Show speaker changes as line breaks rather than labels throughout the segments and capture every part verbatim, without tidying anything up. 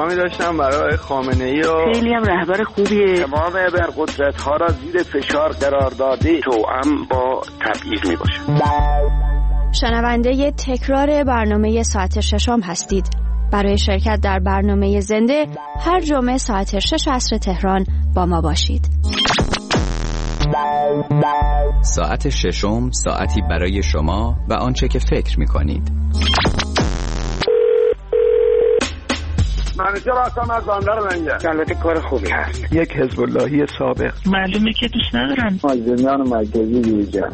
پیغامی داشتم برای خامنه‌ای و
خیلی هم رهبر خوبیه.
تمام ابرقدرت‌ها را زیر فشار قرار داده توأم با تبعیض میباشه.
شنونده تکرار برنامه ساعت ششم هستید. برای شرکت در برنامه زنده هر جمعه ساعت شش عصر تهران با ما باشید.
ساعت ششم، ساعتی برای شما و آنچه که فکر می‌کنید.
منیجر هستم از بندر منجر. البته کار خوبی هست.
یک حزب اللهی سابق.
معلومه که دوست ندارن.
مازندران مرکزی یوجا.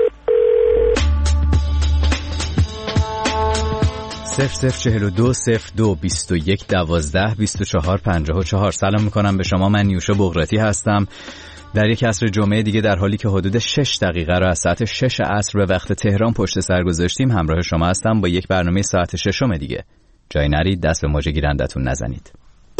صفر صفر چهل و دو صفر دو بیست و یک دوازده بیست و چهار پنجاه و چهار. سلام میکنم به شما. من نیوشا بغراتی هستم. در یک عصر جمعه دیگه در حالی که حدود شش دقیقه را از ساعت شش عصر به وقت تهران پشت سر گذاشتیم همراه شما هستم با یک برنامه ساعت ششم دیگه. جای نرید، دست به موج گیرندتون نزنید.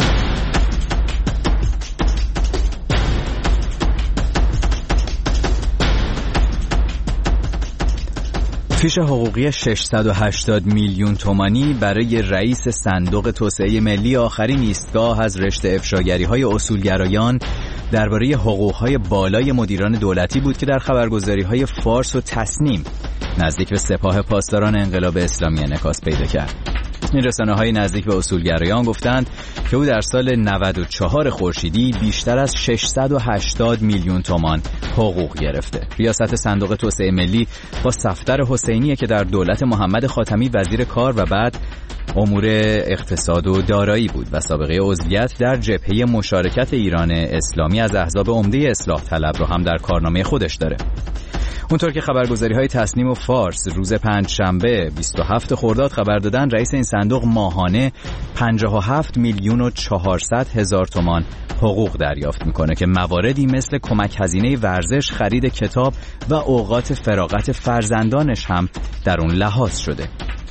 فیش حقوقی ششصد و هشتاد میلیون تومانی برای رئیس صندوق توسعه ملی آخرین ایستگاه از رشته افشاگری‌های اصولگرایان درباره حقوق‌های بالای مدیران دولتی بود که در خبرگزاری‌های فارس و تصنیم نزدیک به سپاه پاسداران انقلاب اسلامی انعکاس پیدا کرد. این رسانه‌های نزدیک به اصولگرایان گفتند که او در سال نود و چهار خورشیدی بیشتر از ششصد و هشتاد میلیون تومان حقوق گرفته. ریاست صندوق توسعه ملی با صفدر حسینی که در دولت محمد خاتمی وزیر کار و بعد امور اقتصاد و دارایی بود و سابقه عضویت در جبهه مشارکت ایران اسلامی از احزاب عمده اصلاح طلب رو هم در کارنامه خودش داره. اونطور که خبرگزاری‌های تصنیم و فارس روز پنجشنبه بیست و هفتم خرداد خبر دادن، رئیس این صندوق ماهانه پنجاه و هفت میلیون و چهارصد هزار تومان حقوق دریافت میکنه که مواردی مثل کمک هزینه ورزش، خرید کتاب و اوقات فراغت فرزندانش هم در اون لحاظ شده.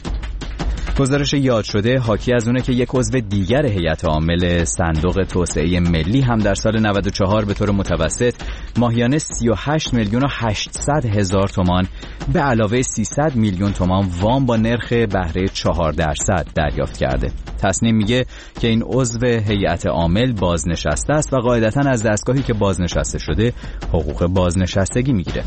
گزارش یاد شده حاکی از اونه که یک عضو دیگر هیئت عامل صندوق توسعه ملی هم در سال نود و چهار به طور متوسط ماهیانه سی و هشت میلیون و هشتصد هزار تومان به علاوه سیصد میلیون تومان وام با نرخ بهره چهار درصد دریافت کرده. تصنیم میگه که این عضو هیئت عامل بازنشسته است و قاعدتاً از دستگاهی که بازنشسته شده حقوق بازنشستگی میگیره.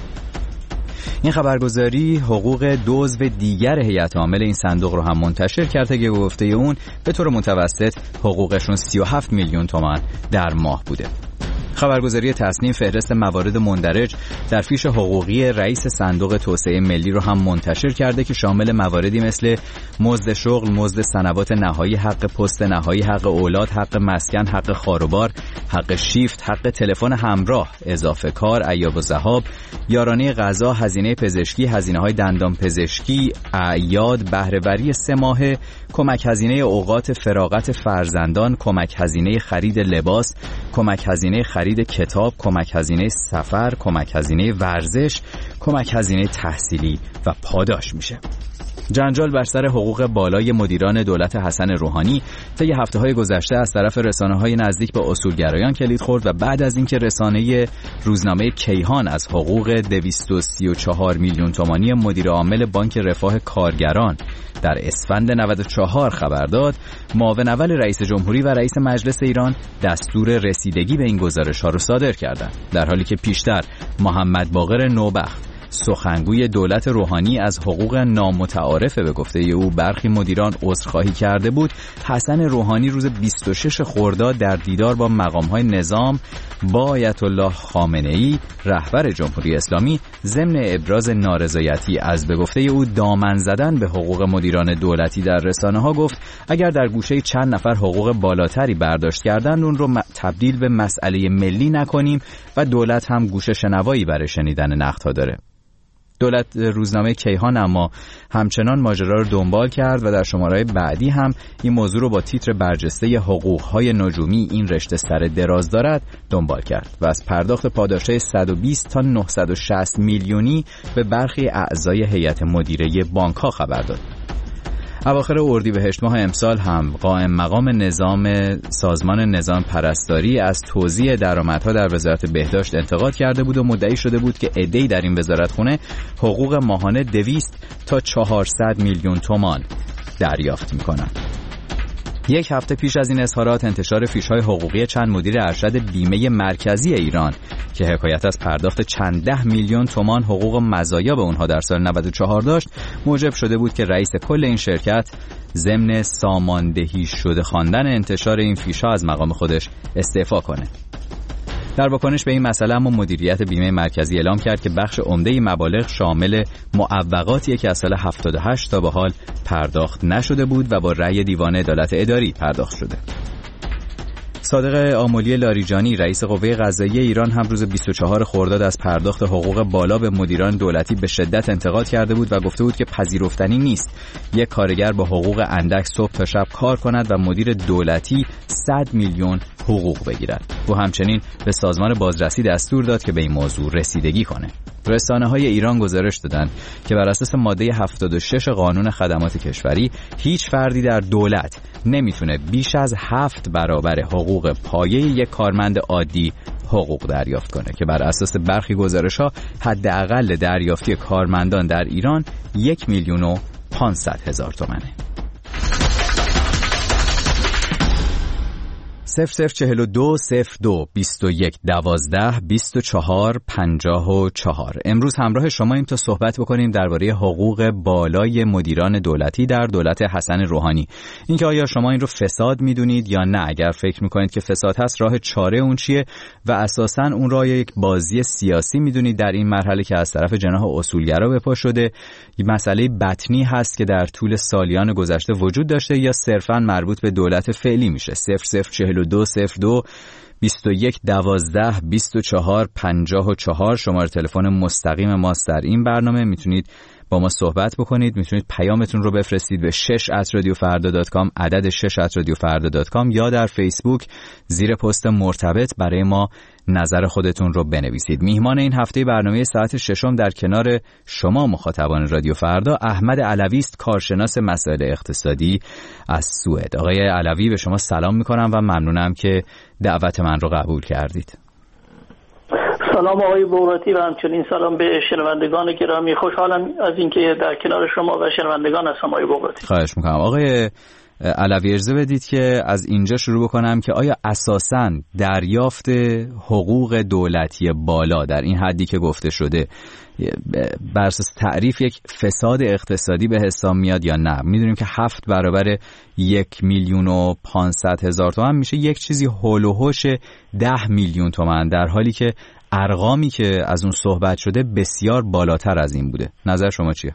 این خبرگزاری حقوق دو عضو دیگر هیئت عامل این صندوق رو هم منتشر کرده که گفته اون به طور متوسط حقوقشون سی و هفت میلیون تومان در ماه بوده. خبرگزاری تصنیم فهرست موارد مندرج در فیش حقوقی رئیس صندوق توسعه ملی رو هم منتشر کرده که شامل مواردی مثل مزد شغل، مزد سنوات نهایی، حق پست نهایی، حق اولاد، حق مسکن، حق خاروبار، حق شیفت، حق تلفن همراه، اضافه کار، ایاب و ذهاب، یارانه غذا، هزینه پزشکی، هزینه‌های دندان پزشکی، اعیاد، بهره‌وری سه ماهه، کمک هزینه اوقات فراغت فرزندان، کمک هزینه خرید لباس، کمک هزینه خرید کتاب، کمک هزینه سفر، کمک هزینه ورزش، کمک هزینه تحصیلی و پاداش میشه. جنجال بر سر حقوق بالای مدیران دولت حسن روحانی طی هفته‌های گذشته از طرف رسانه‌های نزدیک به اصولگرایان کلید خورد و بعد از اینکه رسانه روزنامه کیهان از حقوق دویست و سی و چهار میلیون تومانی مدیر عامل بانک رفاه کارگران در اسفند نود و چهار خبر داد، معاون اول رئیس جمهوری و رئیس مجلس ایران دستور رسیدگی به این گزارش‌ها را صادر کردند، در حالی که پیشتر محمد باقر نوبخت سخنگوی دولت روحانی از حقوق نامتعارفه به گفته او برخی مدیران عذرخواهی کرده بود. حسن روحانی روز بیست و شش خرداد در دیدار با مقام‌های نظام با آیت الله خامنه‌ای رهبر جمهوری اسلامی ضمن ابراز نارضایتی از به گفته او دامن زدن به حقوق مدیران دولتی در رسانه‌ها گفت اگر در گوشه چند نفر حقوق بالاتری برداشت کردن اون رو تبدیل به مسئله ملی نکنیم و دولت هم گوش شنوایی برای شنیدن نقدها داره. دولت روزنامه کیهان اما همچنان ماجرا رو دنبال کرد و در شماره‌های بعدی هم این موضوع رو با تیتر برجسته حقوق‌های نجومی این رشته سر دراز دارد دنبال کرد و از پرداخت پاداش‌های صد و بیست تا نهصد و شصت میلیونی به برخی اعضای هیئت مدیره بانک‌ها خبر داد. اواخر اردیبهشت ماه امسال هم قائم مقام نظام سازمان نظام پرستاری از توزیع درآمدها در وزارت بهداشت انتقاد کرده بود و مدعی شده بود که عده‌ای در این وزارتخونه حقوق ماهانه دویست تا چهارصد میلیون تومان دریافت می‌کنند. یک هفته پیش از این اظهارات انتشار فیش‌های حقوقی چند مدیر ارشد بیمه مرکزی ایران که حکایت از پرداخت چند ده میلیون تومان حقوق مزایا به اونها در سال نود و چهار داشت، موجب شده بود که رئیس کل این شرکت ضمن ساماندهی شده خواندن انتشار این فیش‌ها از مقام خودش استعفا کنه. در واکنش به این مسئله اما مدیریت بیمه مرکزی اعلام کرد که بخش عمده مبالغ شامل معوقاتیه که از سال هفتاد و هشت تا به حال پرداخت نشده بود و با رأی دیوان عدالت اداری پرداخت شده. صادق آملی لاریجانی رئیس قوه قضاییه ایران هم روز بیست و چهارم خرداد از پرداخت حقوق بالا به مدیران دولتی به شدت انتقاد کرده بود و گفته بود که پذیرفتنی نیست یک کارگر با حقوق اندک صبح تا شب کار کند و مدیر دولتی صد میلیون حقوق بگیرد. او همچنین به سازمان بازرسی دستور داد که به این موضوع رسیدگی کنه. رسانه‌های ایران گزارش دادند که بر اساس ماده هفتاد و شش قانون خدمات کشوری هیچ فردی در دولت نمیتونه بیش از هفت برابر حقوق پایه یک کارمند عادی حقوق دریافت کنه که بر اساس برخی گزارش‌ها حداقل دریافتی کارمندان در ایران یک میلیون و پانصد هزار تومانه. صفر صفر چهل و دو صفر دو بیست و یک دوازده بیست و چهار پنجاه و چهار. امروز همراه شماییم تا صحبت بکنیم درباره حقوق بالای مدیران دولتی در دولت حسن روحانی. اینکه آیا شما این رو فساد میدونید یا نه؟ اگر فکر میکنید که فساد هست، راه چاره اون چیه و اساساً اون را یک بازی سیاسی میدونید در این مرحله که از طرف جناح اصولگرا به پا شده، یک مسئله بطنی هست که در طول سالیان گذشته وجود داشته یا صرفاً مربوط به دولت فعلی میشه؟ صفر صفر چهل و دو صفر دو بیست و یک دوازده بیست و چهار پنجاه و چهار شماره تلفن مستقیم ماست در این برنامه. میتونید با ما صحبت بکنید، میتونید پیامتون رو بفرستید به شش ات رادیو فردا دات کام، عدد شش ات رادیو فردا دات کام، یا در فیسبوک زیر پست مرتبط برای ما نظر خودتون رو بنویسید. میهمان این هفته برنامه ساعت ششم در کنار شما مخاطبان رادیو فردا احمد علوی است، کارشناس مسائل اقتصادی از سوئد. آقای علوی، به شما سلام میکنم و ممنونم که دعوت من رو قبول کردید.
سلام آقای بغراتی و همچنین سلام به شنوندگان گرامی. خوشحالم از اینکه در کنار شما و شنوندگان هستم آقای بغراتی.
خواهش میکنم. آقای علوی، اجازه بدید که از اینجا شروع بکنم که آیا اساساً دریافت حقوق دولتی بالا در این حدی که گفته شده بر اساس تعریف یک فساد اقتصادی به حساب میاد یا نه؟ میدونیم که هفت برابر یک میلیون و پانصد هزار تومان میشه یک چیزی هول و هوش ده میلیون تومان، در حالی که ارقامی که از اون صحبت شده بسیار بالاتر از این بوده. نظر شما چیه؟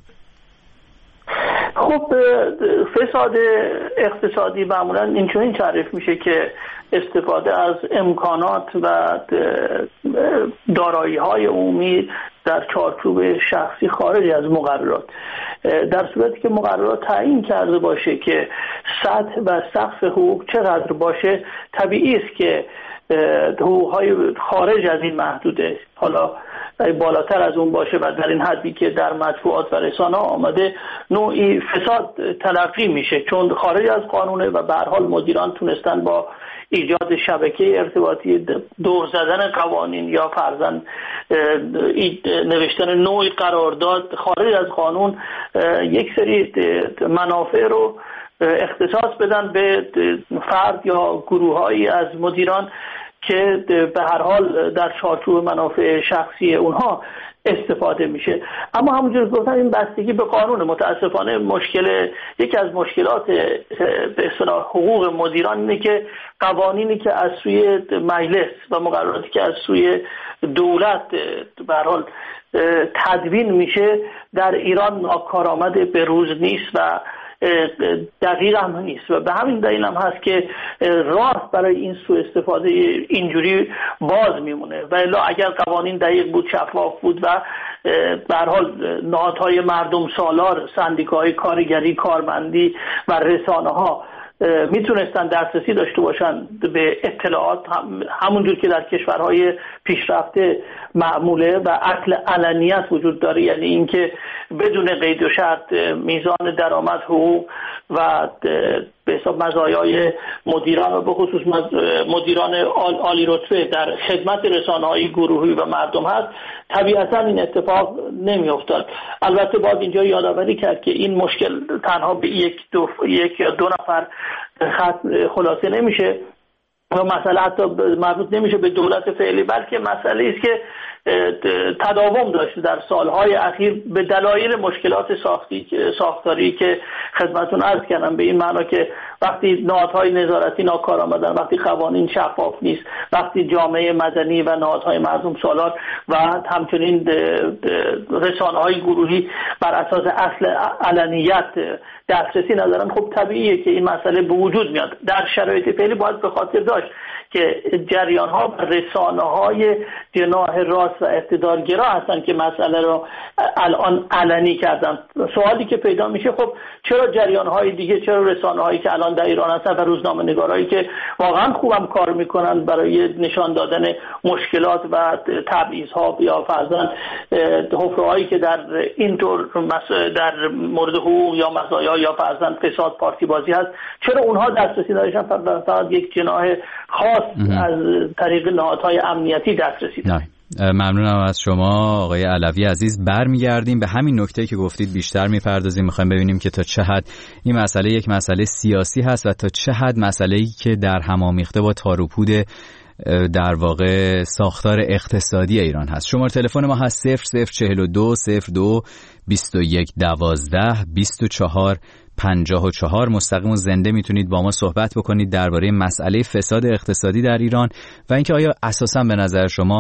خب فساد اقتصادی معمولا اینجوری تعریف میشه که استفاده از امکانات و دارایی‌های عمومی در چارچوب شخصی خارج از مقررات، در صورتی که مقررات تعیین کرده باشه که سطح و سقف حقوق چقدر باشه، طبیعی است که حقوق‌های خارج از این محدوده حالا بالاتر از اون باشه و در این حدی که در مطبوعات و رسانه‌ها آمده نوعی فساد تلقی میشه، چون خارج از قانونه و به هر حال مدیران تونستن با ایجاد شبکه ارتباطی دور زدن قوانین یا فرضاً نوشتن نوعی قرارداد خارج از قانون یک سری منافع رو اختصاص بدن به فرد یا گروه‌هایی از مدیران که به هر حال در چارچوب منافع شخصی اونها استفاده میشه. اما همونجور گفتم این بستگی به قانون. متاسفانه مشکل یکی از مشکلات به اصطلاح حقوق مدیران اینه که قوانینی که از سوی مجلس و مقرراتی که از سوی دولت به هر حال تدوین میشه در ایران ناکارآمد به روز نیست و دقیق هم نیست و به همین دلیل هم هست که راه برای این سوء استفاده اینجوری باز میمونه. و الا اگر قوانین دقیق بود، شفاف بود و به هر حال نهادهای مردم سالار، سندیکاهای کارگری، کارمندی و رسانه ها میتونستن دسترسی داشته باشن به اطلاعات، هم همونجور که در کشورهای پیشرفته معموله و اصل علنیت وجود داره، یعنی اینکه بدون قید و شرط میزان درآمد، حقوق و به حساب مزایای مدیران و به خصوص مدیران عالی رتبه در خدمت رسانه‌های گروهی و مردم هست، طبیعتا این اتفاق نمی‌افتاد. البته باید اینجا یادآوری کرد که این مشکل تنها به یک دو یک یا دو نفر خط خلاصه نمیشه و مسئله حتی مربوط نمیشه به دولت فعلی، بلکه مسئله است که تداوم داشته در سالهای اخیر به دلایل مشکلات ساختی ساختاری که خدمتتون عرض کردم، به این معنا که وقتی نهادهای نظارتی ناکار آمدن، وقتی قوانین شفاف نیست، وقتی جامعه مدنی و نهادهای مردم سالار و همچنین رسانه‌های گروهی بر اساس اصل علنیت دسترسی ندارن، خب طبیعیه که این مسئله به وجود میاد. در شرایط فعلی باید به خاطر داشت که جریان‌ها و رسانه‌های جناح راست و اقتدارگرا هستن که مسئله رو الان علنی کردن. سوالی که پیدا میشه، خب چرا جریان‌های دیگه، چرا رسانه‌هایی که الان در ایران هستن و روزنامه‌نگارایی که واقعا خوبم کار میکنن برای نشان دادن مشکلات و تبعیض‌ها یا فرضاً حفره‌هایی که در اینطور در مورد حقوق یا مزایا یا فرضاً فساد پارتی بازی هست، چرا اونها دسترسی داشتن؟ فقط یک جناح خاص از طریق نهادهای امنیتی دسترسی دارن.
ممنونم از شما آقای علوی عزیز. برمیگردیم به همین نکته که گفتید، بیشتر میپردازیم، میخوایم ببینیم که تا چه حد این مسئله یک مسئله سیاسی هست و تا چه حد مسئله‌ای که در هم آمیخته با تار و پود در واقع ساختار اقتصادی ایران هست. شماره تلفن ما هست صفر صفر چهل و دو صفر دو بیست و یک دوازده بیست و چهار پنجاه و چهار. مستقیم و زنده میتونید با ما صحبت بکنید درباره مسئله فساد اقتصادی در ایران و اینکه آیا اساساً به نظر شما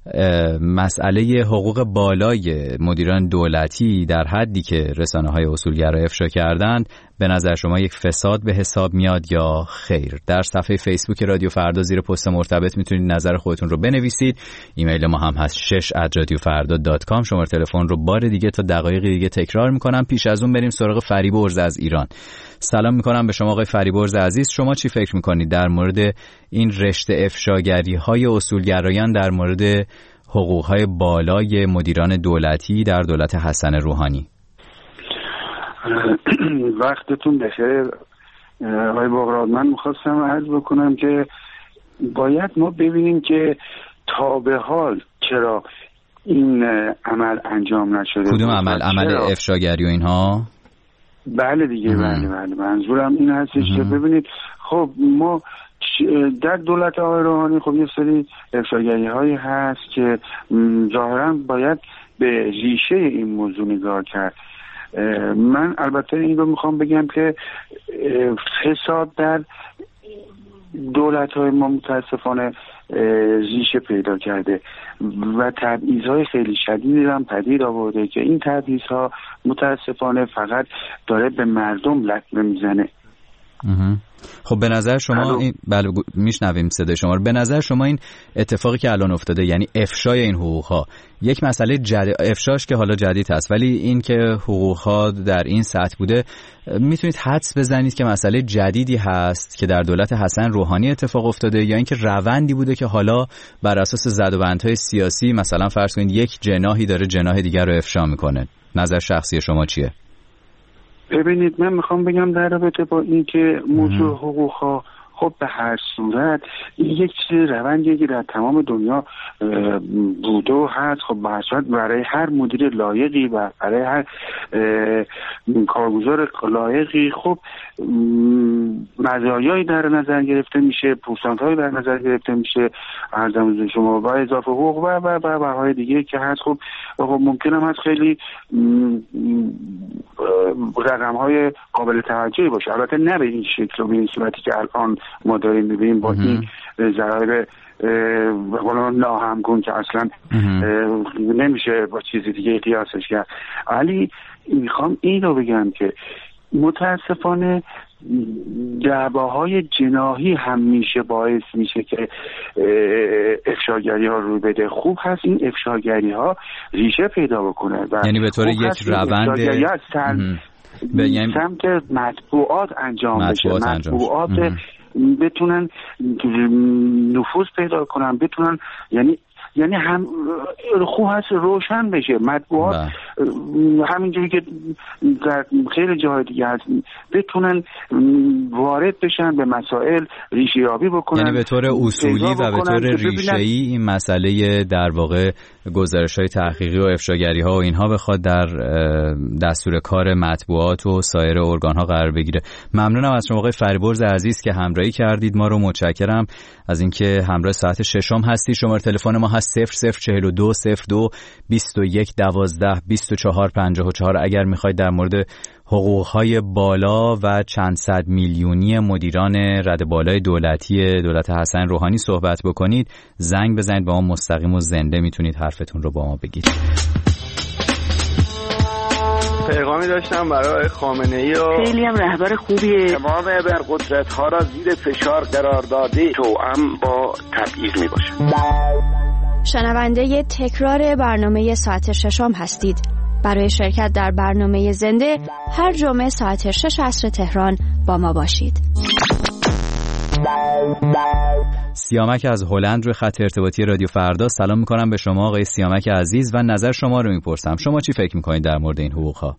مسئله حقوق بالای مدیران دولتی در حدی که رسانه‌های اصولگرا افشا کردند به نظر شما یک فساد به حساب میاد یا خیر؟ در صفحه فیسبوک رادیو فردا زیر پست مرتبط میتونید نظر خودتون رو بنویسید. ایمیل ما هم هست شش ات رادیو فردا دات کام. شماره تلفن رو بار دیگه تا دقایق دیگه تکرار میکنم. پیش از اون بریم سراغ فریب ارز از ایران. سلام میکنم به شما آقای فریب ارز عزیز. شما چی فکر میکنید در مورد این رشته افشاگری های اصولگرایان در مورد حقوق های بالای مدیران دولتی در دولت حسن روحانی؟
وقتتون بخیر آقای بغراد. من میخواستم عرض بکنم که باید ما ببینیم که تا به حال چرا این عمل انجام نشده.
کدوم عمل؟ عمل افشاگری و اینها؟
بله دیگه. بله بله منظورم این هستش که ببینید، خب ما در دولت آقای روحانی خب یه سری افشاگری هایی هست که ظاهرا باید به ریشه این موضوع نگاه کرد. من البته این رو میخوام بگم که فساد در دولت های ما متاسفانه ریشه پیدا کرده و تبعیض‌های خیلی شدیدی هم پدید آورده که این تبعیض‌ها متاسفانه فقط داره به مردم لطمه میزنه.
خب به نظر شما این بله میشنویم صدای شما رو، به نظر شما این اتفاقی که الان افتاده، یعنی افشای این حقوق ها، یک مسئله جدید، افشاش که حالا جدید هست ولی این که حقوق ها در این سطح بوده، میتونید حدس بزنید که مسئله جدیدی هست که در دولت حسن روحانی اتفاق افتاده یا اینکه روندی بوده که حالا بر اساس زدوبندهای سیاسی مثلا فرض کنید یک جناحی داره جناح دیگر رو افشا میکنه؟ نظر شخصی شما چیه؟
ببینید من میخوام بگم در رابطه با این که موضوع حقوق ها، خب به هر صورت یک روندی که در تمام دنیا بوده و هست. خب به هر صورت برای هر مدیر لایقی و برای هر کارگزار لایقی خب مزایایی در نظر گرفته میشه، پوسانت‌هایی در نظر گرفته میشه، عرضم شما با اضافه حقوق و و و بهای دیگه که هست. خب خب ممکن هم هست خیلی رقم‌های قابل توجهی باشه، البته نه به این شکل و به این صورتی که الان ما داریم می‌بینیم با این ضرایب والا ناهمگون که اصلا نمیشه با چیز دیگه قیاسش کرد. ولی میخوام این رو بگم که متاسفانه دعواهای جناحی همیشه باعث میشه که افشاگری ها رو بده. خوب هست این افشاگری ها ریشه پیدا بکنه و
یعنی به طور یک روند
به یعنی سمت مطبوعات انجام مطبوعات بشه، مطبوعات انجام بتونن نفوذ پیدا کنن، بتونن یعنی یعنی هم خوب هست روشن بشه مطبوعات همینجوری که در خیلی جاهای دیگه هست بتونن وارد بشن به مسائل ریشه یابی بکنن،
یعنی به طور اصولی و به طور ریشه‌ای این مسئله در واقع گزارش‌های تحقیقی و افشاگری‌ها و اینها بخواد در دستور کار مطبوعات و سایر ارگان‌ها قرار بگیره. ممنونم از شما آقای فریبرز عزیز که همراهی کردید ما رو. متشکرم از اینکه همراه ساعت ششم هستید. شماره تلفن ما هست صفر صفر چهل و دو صفر دو بیست و یک دوازده بیست و چهار پنجاه و چهار. اگر میخواید در مورد حقوق‌های بالا و چند صد میلیونی مدیران رده بالای دولتی دولت حسن روحانی صحبت بکنید زنگ بزنید با ما مستقیم و زنده میتونید حرفتون رو با ما بگید.
پیغامی داشتم برای خامنه‌ای و
خیلی هم رهبر خوبیه.
تمام ابرقدرت‌ها را زیر فشار قرار داده توأم با تبعیض میباشه.
شنونده تکرار برنامه ساعت ششم هستید. برای شرکت در برنامه زنده هر جمعه ساعت شش عصر تهران با ما باشید.
سیامک از هلند روی خط ارتباطی رادیو فردا. سلام میکنم به شما آقای سیامک عزیز و نظر شما رو میپرسم. شما چی فکر میکنید در مورد این حقوق‌ها؟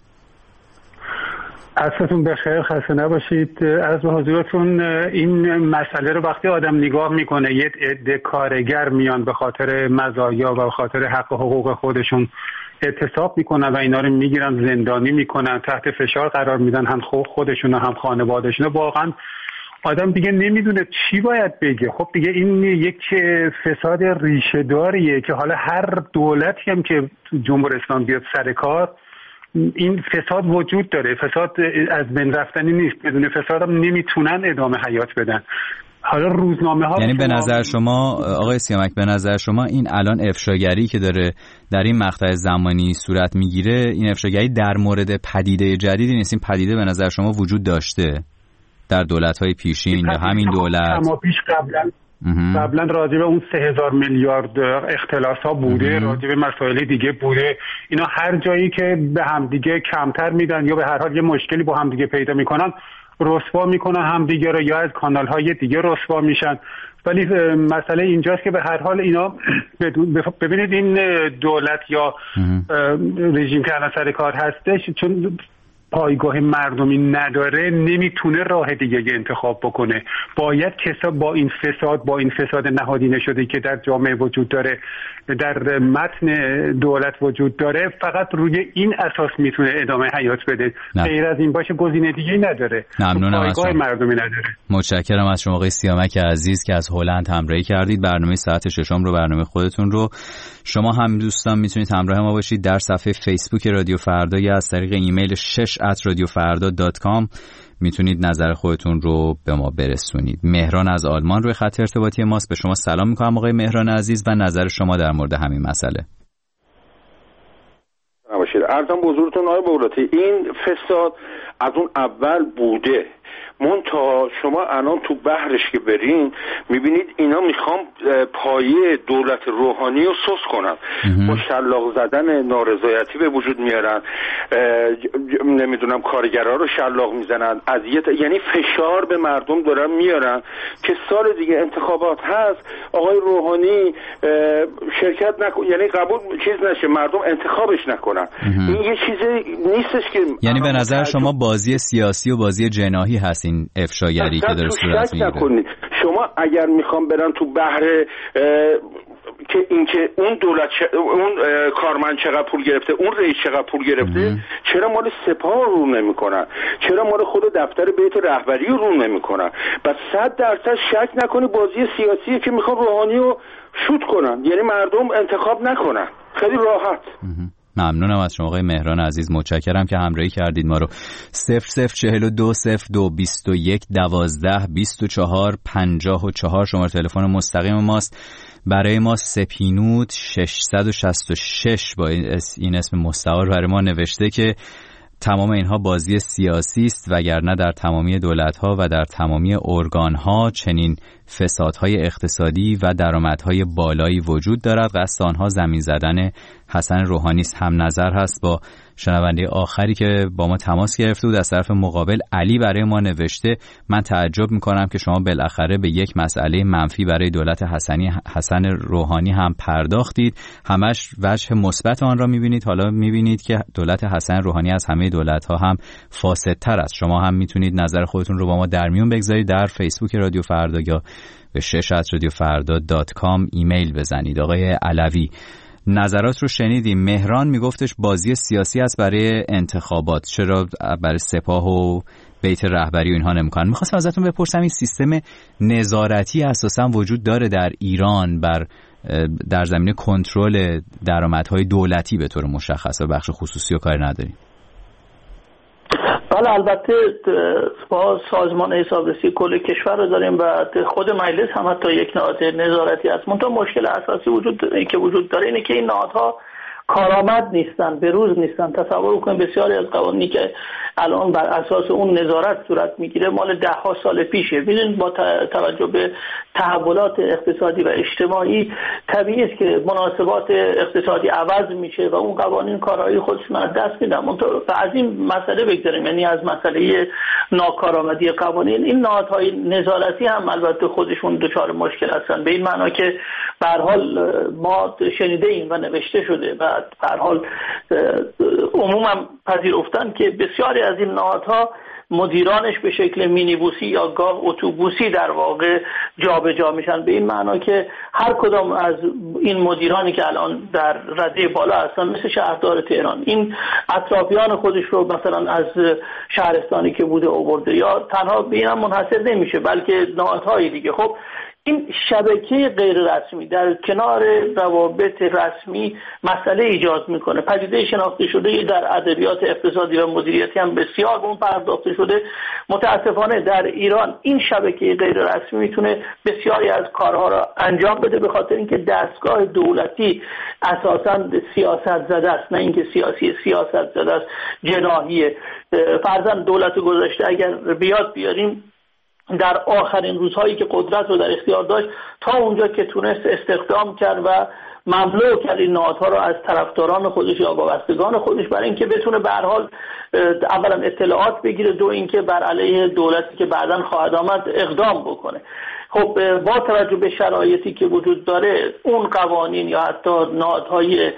عصرتون بخیر، خسته نباشید. از به حضورتون این مسئله رو وقتی آدم نگاه میکنه یه عده کارگر میان به خاطر مزایا و به خاطر حق و حقوق خودشون اعتصاب میکنن و اینا رو میگیرن زندانی میکنن، تحت فشار قرار میدن، هم خودشون هم خانوادهشون. واقعا آدم دیگه نمیدونه چی باید بگه. خب دیگه این یک فساد ریشه داریه که حالا هر دولتی هم که جمهوری اسلامی بیاد سر کار این فساد وجود داره. فساد از بین رفتنی نیست. بدون فساد هم نمیتونن ادامه حیات بدن. حالا روزنامه ها،
یعنی به نظر شما آقای سیامک، به نظر شما این الان افشاگری که داره در این مقطع زمانی صورت میگیره، این افشاگری در مورد پدیده جدیدی نیست؟ این پدیده به نظر شما وجود داشته در دولت‌های پیشین یا همین دولت؟
ما پیش قبلا قبلا راجع به اون سه هزار میلیارد اختلاس ها بوده، راجع به مسائل دیگه بوده. اینا هر جایی که به هم دیگه کمتر میدن یا به هر حال یه مشکلی با هم دیگه پیدا میکنن رسوا میکنن هم دیگه رو، یا از کانال های دیگه رسوا میشن. ولی مسئله اینجاست که به هر حال اینا ببینید این دولت یا رژیم که الان سر کار هستش چون پایگاه مردمی نداره نمیتونه راه دیگه انتخاب بکنه. باید کسا با این فساد با این فساد نهادینه شده که در جامعه وجود داره، در متن دولت وجود داره، فقط روی این اساس میتونه ادامه حیات بده. غیر از این باشه گزینه دیگه‌ای نداره.
ممنونم از
پایگاه مردمی نداره.
متشکرم از شما آقای سیامک عزیز که از هلند همراهی کردید. برنامه ساعت ششم رو، برنامه خودتون رو، شما هم دوستان میتونید همراه ما باشید در صفحه فیسبوک رادیو فردا یا از طریق ایمیل شش ات رادیو فردا دات کام میتونید نظر خودتون رو به ما برسونید. مهران از آلمان روی خط ارتباطی ماست. به شما سلام میکنم آقای مهران عزیز و نظر شما در مورد همین مسئله.
نباشید. ارزم به حضورتون آقای بولاتی، این فساد از اون اول بوده. منتها شما الان تو بحرش که برین میبینید اینا میخوام پایه دولت روحانی رو سوس کنن، با شلاق زدن نارضایتی به وجود میارن، نمیدونم کارگرها رو شلاق میزنن، اذیت، یعنی فشار به مردم دارن میارن که سال دیگه انتخابات هست آقای روحانی شرکت نکن، یعنی قبول چیز نشه، مردم انتخابش نکنن. این یه چیزی نیستش که
یعنی به نظر شما بازی سیاسی و بازی جناحی هست این افشاگری که داره صورت میگیره.
شما اگر میخوام برن تو بحر که اینکه اون دولت ش... اون کارمند چقدر پول گرفته، اون رئیس چقدر پول گرفته، ام. چرا مال سپاه رو نمیکنن؟ چرا مال خود دفتر بیت رهبری رو نمیکنن؟ بس صد درصد شک نکنی بازی سیاسیه که میخوان روحانی رو شوت کنن، یعنی مردم انتخاب نکنن. خیلی راحت. ام.
ممنونم از شما آقای مهران عزیز. متشکرم که همراهی کردید ما رو. صفر صفر چهل و دو صفر دو بیست و یک دوازده بیست و چهار پنجاه و چهار شماره تلفن مستقیم ماست. برای ما سپینود ششصد و شصت و شش با این اسم مستعار برای ما نوشته که تمام اینها بازی سیاسی است، وگرنه در تمامی دولت‌ها و در تمامی ارگان‌ها چنین فسادهای اقتصادی و درآمدهای بالایی وجود دارد. قصد آنها زمین زدن حسن روحانی هم نظر هست با شنونده آخری که با ما تماس گرفته بود. از طرف مقابل علی برای ما نوشته من تعجب میکنم که شما بالاخره به یک مسئله منفی برای دولت حسنی حسن روحانی هم پرداختید، همش وجه مثبت آن را میبینید، حالا میبینید که دولت حسن روحانی از همه دولت ها هم فاسدتر است. شما هم میتونید نظر خودتون رو با ما در میون بگذارید، در فیسبوک رادیو فردا یا به شش ات رادیو فردا دات کام ایمیل بزنید. آقای علوی نظرات رو شنیدیم. مهران میگفتش بازی سیاسی است برای انتخابات، چرا برای سپاه و بیت رهبری و اینها نمیکنن؟ میخواستم ازتون بپرسم این سیستم نظارتی اساسا وجود داره در ایران بر در زمینه کنترل درآمدهای دولتی به طور مشخص و بخش خصوصی و کاری نداریم؟
بله البته با سازمان حسابرسی کل کشور رو داریم و خود مجلس هم حتی یک نهاد نظارتی است. منتها مشکل اساسی وجود که وجود داره اینه که این نهادها کارآمد نیستن، به روز نیستن. تصور کنید بسیاری از قوانینی که الان بر اساس اون نظارت صورت میگیره مال ده ها سال پیشه. ببینید با توجه به تحولات اقتصادی و اجتماعی طبیعی است که مناسبات اقتصادی عوض میشه و اون قوانین کارایی خودشون از دست میدن. منتها از این مسئله بگذاریم، یعنی از مسئله ناکارآمدی قوانین، این نهادهای نظارتی هم البته خودشون دچار مشکل هستن، به این معنا که به هر حال ما شنیده ایم و نوشته شده و به هر حال عموما پذیرفتن که بسیاری از این نهادها مدیرانش به شکل مینیبوسی یا گاه اتوبوسی در واقع جابجا میشن، به این معنا که هر کدام از این مدیرانی که الان در رده بالا هستن مثل شهردار تهران این اطرافیان خودش رو مثلا از شهرستانی که بوده آورده، یا تنها به این هم منحصر نمیشه بلکه نهادهای دیگه. خب این شبکه غیر رسمی در کنار روابط رسمی مسئله ایجاد میکنه. پدیده شناخته شده در ادبیات اقتصادی و مدیریتی هم بسیار به اون پرداخته شده. متاسفانه در ایران این شبکه غیر رسمی میتونه بسیاری از کارها را انجام بده، به خاطر اینکه دستگاه دولتی اساساً سیاست زده است، نه اینکه سیاسی سیاست زده است، جناحیه. فرضاً دولت گذشته اگر بیاد بیاریم در آخرین روزهایی که قدرت رو در اختیار داشت تا اونجا که تونست استخدام کرد و مملو کرد این نهادها رو از طرفداران خودش یا وابستگان خودش برای اینکه بتونه به هر حال اولا اطلاعات بگیره، دو اینکه بر علیه دولتی که بعداً خواهد آمد اقدام بکنه. خب با توجه به شرایطی که وجود داره اون قوانین یا حتی نهادهای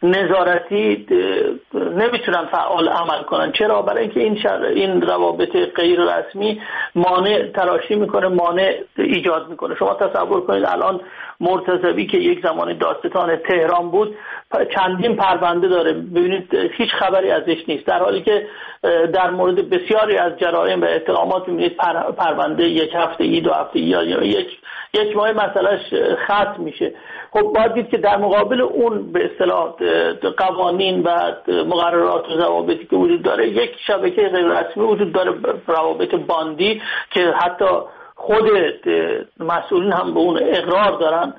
نظارتی نمیتونن فعال عمل کنن. چرا؟ برای اینکه این شر... این روابط غیر رسمی مانع تراشی میکنه، مانع ایجاد میکنه. شما تصور کنید الان مرتضوی که یک زمان دادستان تهران بود چندین پرونده داره، ببینید هیچ خبری ازش نیست، در حالی که در مورد بسیاری از جرایم و اتهامات میبینید پر... پرونده یک هفته ای دو هفته ای یا یک یک ماه مسئلهش ختم میشه. خب باید دید که در مقابل اون به اصطلاح قوانین و مقررات و ضوابطی که وجود داره یک شبکه غیر رسمی وجود داره، روابط باندی که حتی خود مسئولین هم به اون اقرار دارن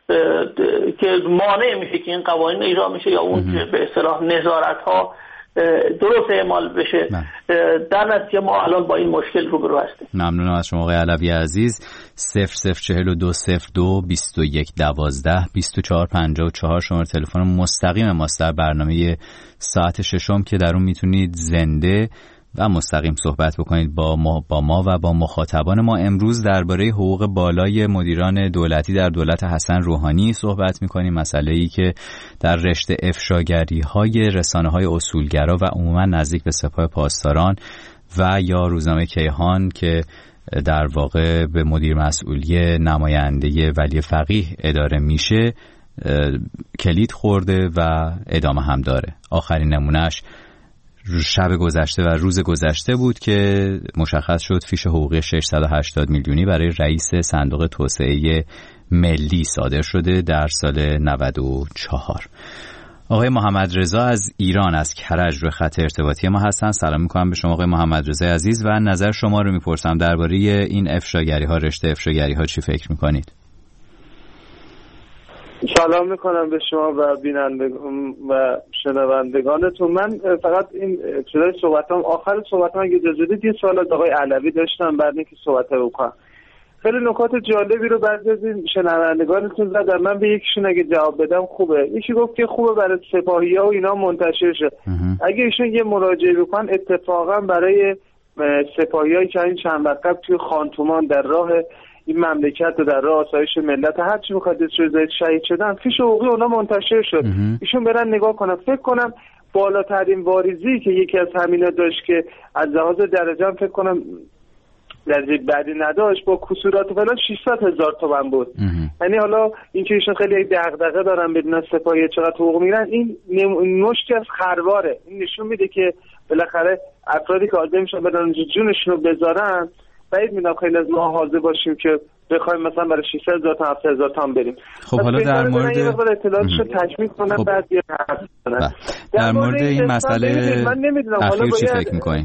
که مانع میشه که این قوانین اجرا میشه یا اون به اصطلاح نظارت ها درست اعمال بشه. در نتیجه ما الان با این مشکل روبرو هستیم.
ممنونم از شما آقای علوی عزیز. صفر صفر چهل و دو صفر دو بیست و یک دوازده بیست و چهار پنجاه و چهار شماره تلفن مستقیم ماست در برنامه ساعت ششم که در اون میتونید زنده و مستقیم صحبت بکنید با ما, با ما و با مخاطبان ما. امروز درباره حقوق بالای مدیران دولتی در دولت حسن روحانی صحبت میکنیم، مسئله‌ای که در رشته افشاگری‌های رسانه‌های اصولگرا و عموما نزدیک به سپاه پاسداران و یا روزنامه کیهان که در واقع به مدیر مسئولی نماینده ولی فقیه اداره میشه کلید خورده و ادامه هم داره. آخرین نمونهش شب گذشته و روز گذشته بود که مشخص شد فیش حقوقی ششصد و هشتاد میلیونی برای رئیس صندوق توسعه ملی صادر شده در سال نود و چهار. آقای محمد رضا از ایران از کرج روی خط ارتباطی ما هستن. سلام میکنم به شما آقای محمد رضا عزیز و نظر شما رو میپرسم درباره این افشاگری ها، رشته افشاگری ها چی فکر میکنید؟
سلام میکنم به شما و بینندگان و شنوندگانتون. من فقط این ابتدای صحبتام آخر صحبتام اگه اجازه بدید یه سوال از آقای علوی داشتم بعد اینکه صحبت رو کنم. خیلی نکات جالبی رو بعضی از این شنوندگانتون زدن. من به یکیشون اگه جواب بدم خوبه. یکی گفت که خوبه برای سپاهی‌ها و اینا منتشر شه. اگه ایشون یه مراجعه بکنن اتفاقا برای سپاهیایی که این چند وقت قبل توی خانتومان در راه این مملکت و در راه آسایش ملت هر چی می‌خواد شهید شدن، فیش حقوقی اونا منتشر شد. ایشون برن نگاه کنن. فکر کنم بالاترین واریزی که یکی از همینا داشت که از لحاظ درجه فکر کنم درجه بعدی نداشت با کسورات و فلان ششصد هزار تومان بود. یعنی حالا اینکه ایشون خیلی دغدغه دارن بدون سپاهی چقدر حقوق میگیرن، این نشتی از خرواره. این نشون میده که بالاخره افرادی که آزم میشن بدن جونشون رو بذارن، بعید میدونم خیلی از ما حاضر باشیم که بخوایم مثلا برای ششصد هزار تا هفتصد هزار تومان بریم.
خب حالا در مورد
اطلاعاتشو تکمیل کنم
خب.
بعد یه
در, در مورد این مسئله
من نمیدونم حالا
چی
باید...
فکر می‌کنید؟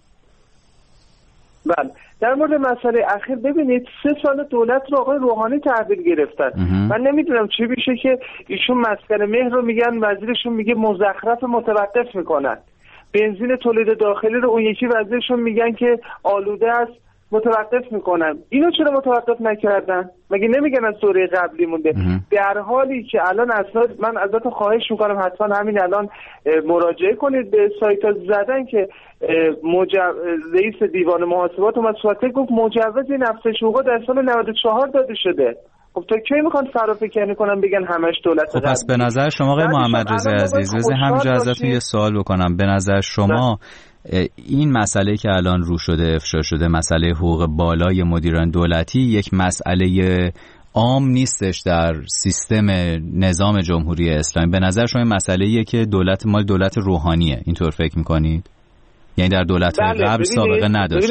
بله در مورد مسئله اخیر ببینید سه سال دولت رو آقای روحانی تحویل گرفتن. من نمیدونم چی میشه که ایشون مسکن مهر رو میگن، وزیرشون میگه مزخرف متوقف میکنن. بنزین تولید داخلی رو اون یکی وزیرشون میگن که آلوده است متوقف میکنن. اینو چرا متوقف نکردن؟ مگه نمیگن از دوره قبلی مونده؟ در حالی که الان اسناد، من ازتون خواهش میکنم حتما همین الان مراجعه کنید به سایت ها زدن که مجو... رئیس دیوان محاسبات اومد صحبت گفت مجوز افزایش حقوق در سال نود و چهار داده شده. خب تا کی میخوان فرافکنی کنن بگن همش دولت
خب پس به نظر شما آقای محمد رضا عزیز، بذار همینجا ازتون یه سوال بکنم. به نظر شما این مسئله که الان رو شده افشا شده، مسئله حقوق بالای مدیران دولتی، یک مسئله عام نیستش در سیستم نظام جمهوری اسلامی؟ به نظر شما این مسئله‌ایه که دولت مال دولت روحانیه، اینطور فکر می‌کنید؟ یعنی در دولت قبل سابقه نداشته؟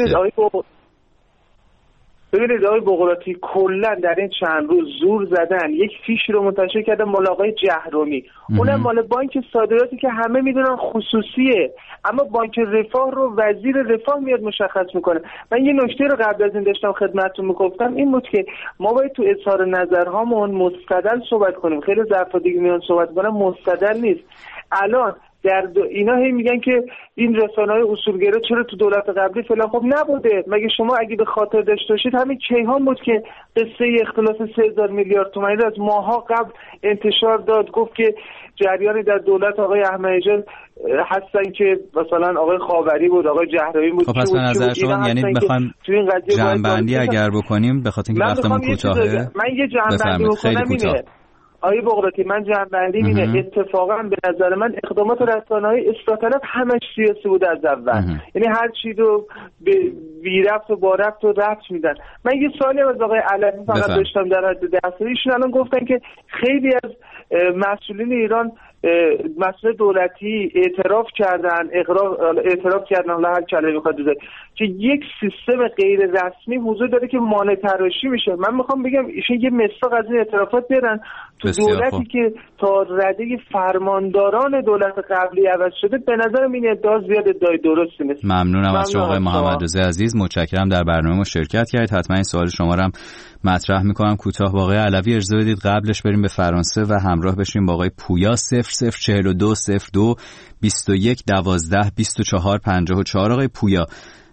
ببینید آقای بقراطی کلا در این چند روز زور زدن، یک فیشی رو منتشر کردن مال آقای جهرومی، اونم مال بانک صادراتی که همه میدونن خصوصیه، اما بانک رفاه رو وزیر رفاه میاد مشخص میکنه. من یه نکته رو قبل از این داشتم خدمتتون میگفتم، این بود که ما باید تو اظهار نظرهامون مستدل صحبت کنیم. خیلی ظرفا دیگه میان صحبت کنن مستدل نیست. الان در دو اینا هی میگن که این رسانه‌های اصولگرا چرا تو دولت قبلی فلان. خب نبوده. مگه شما اگه به خاطر داشته باشید همین کیهان بود که قصه اختلاس سه هزار میلیارد تومانی رو از ماها قبل انتشار داد، گفت که جریانی در دولت آقای احمدی‌نژاد هستن که مثلا آقای خاوری بود، آقای جهرومی بود.
خب پس به نظر شما یعنی بخوایم جنبندی اگر بکنیم به خاطر اینکه وقتمون کوتاهه،
من یه جنبندی بکنم اینه آیه بقراطی، من جنبندی اینه اتفاقا به نظر من اقدامات رسانه‌های اصلاح طلب همش سیاسی بود از اول. یعنی هر چی رو به بی ربط و با ربط و ربط میدن. من یه سوالی از آقای علوی فقط داشتم در حد درس‌ها. ایشون الان گفتن که خیلی از مسئولین ایران مسئول دولتی اعتراف کردن، اقرار اعتراف کردن، حالا هر کلمه میخواد بزنه، که یک سیستم غیر رسمی حضور داره که مانع تراشی میشه. من میخوام بگم ایشون یه مصداق از این اعترافات بیارن تو دولتی خوب. که تا رده فرمانداران دولت قبلی عوض شده. به نظرم این ادعا زیاد ادعای درستی نیست.
ممنونم از شما آقای محمد رضا عزیز، متشکرم در برنامه ما شرکت کردید. حتما این سوال شما رو هم مطرح میکنم کوتاه. با آقای علوی اجازه بدید قبلش بریم به فرانسه و همراه بشیم با آقای پویا. صفر صفر چهل و دو صفر دو بیست و یک دوازده بیست و چهار پنجاه و چهار. آقای پویا،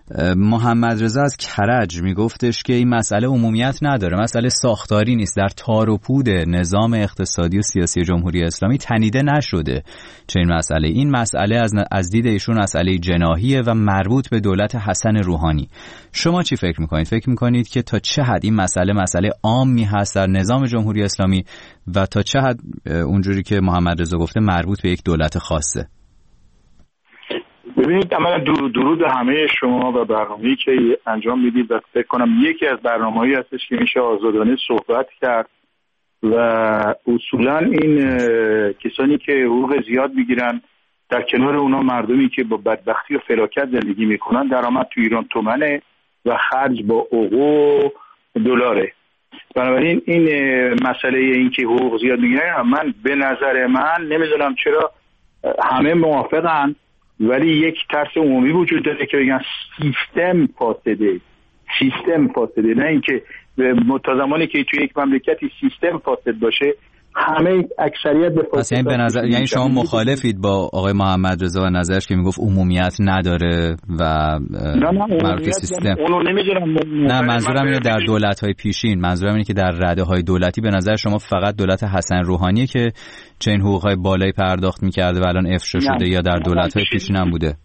محمد رضا از کرج میگفتش که این مسئله عمومیت نداره، مسئله ساختاری نیست، در تار و پود نظام اقتصادی و سیاسی جمهوری اسلامی تنیده نشده چه این مسئله. این مسئله از از دید ایشون مسئله جناحیه و مربوط به دولت حسن روحانی. شما چی فکر میکنید؟ فکر میکنید که تا چه حد این مسئله مسئله عامی هست در نظام جمهوری اسلامی و تا چه حد اونجوری که محمد رضا گفته مربوط به یک دولت خاصه؟
ببینید، اولا درود همه شما و برنامه‌ای که انجام میدید و فکر کنم یکی از برنامه‌هایی هستش که میشه آزادانه صحبت کرد و اصولا این کسانی که حقوق زیاد میگیرن در کنار اونا مردمی که با بدبختی و فلاکت زندگی میکنن، درآمد تو ایران تومنه و خرج با اوقو دلاره. بنابراین این مسئله این که حقوق زیاد میگیرن، من به نظر من نمیدونم چرا همه موافقن، ولی یک ترس عمومی وجود داره که بگن سیستم فاسده، سیستم فاسده، نه اینکه تا زمانی که توی یک مملکتی سیستم فاسد باشه همه اکثریت به
پس یعنی به نظر یعنی شما مخالفید با آقای محمد رضا و نظرش که میگفت عمومیت نداره و مربوط سیستم؟
اونو نمیدونم.
نه منظورم اینه در دولت‌های پیشین، منظورم اینه که در رده‌های دولتی به نظر شما فقط دولت حسن روحانی که چنین حقوق‌های بالایی پرداخت می‌کرده و الان افشا شده یا در دولت‌های پیشین هم بوده؟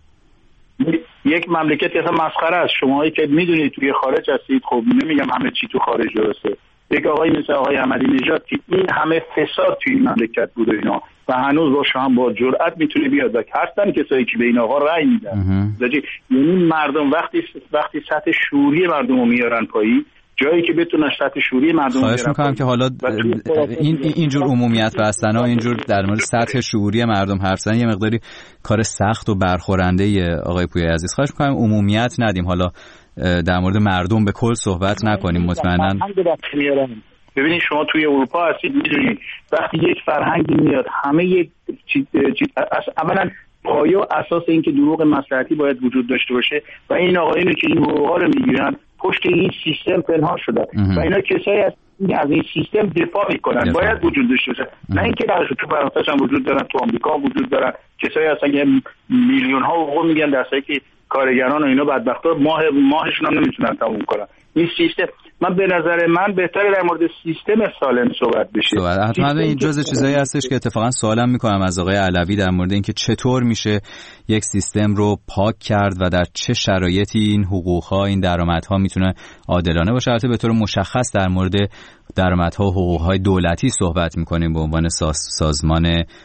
یک مملکتی اصلا مسخره است. شماهایی که میدونید توی خارج هستید، خب نمیگم همه چی تو خارج درسته. یک آقای مثل آقای احمدی نژاد که این همه فساد توی این مملکت بود اینا و هنوز با شما با جرأت میتونه بیاد و هستن کسایی که به این آقا رأی میدن. یعنی مردم وقتی وقتی سطح شعوری مردم رو میارن پایین، جایی که بتونن سطح شعوری مردم
خواهش میکنم که حالا این اینجور عمومیت بستن ها، اینجور در مورد سطح شعوری مردم حرف زدن یه مقداری کار سخت و برخورنده آقای پویای عزیز. خواهش میکنم عمومیت ندیم، حالا در مورد مردم به کل صحبت نکنیم. مطمئنا
ببینید شما توی اروپا هستید، میدونید وقتی یک فرهنگی میاد همه یک چیز اولا پایه و اساس این که دروغ مصلحتی باید وجود داشته باشه و این آقایونی که این حقوقا رو میگیرن پشت این سیستم پنهان شدن و اینا کسایی هستن از این سیستم دفاع میکنن، باید وجود داشته باشه. نه اینکه در تو فرانسه هم وجود دارن، تو آمریکا وجود دارن، کسایی هستن که میلیون ها حقوق میگن در حالی که کارگران و اینا بدبختا ماه ماهشون هم نمیتونن تموم کنن. این سیستم، من به نظر من بهتره در مورد سیستم سالم صحبت بشه.
حتما این جزء چیزایی هستش که اتفاقا سوالم میکنم از آقای علوی در مورد اینکه چطور میشه یک سیستم رو پاک کرد و در چه شرایطی این حقوق‌ها، این درآمدها میتونه عادلانه باشه. البته به طور مشخص در مورد درآمدها و حقوق‌های دولتی صحبت میکنیم به عنوان ساز، سازمان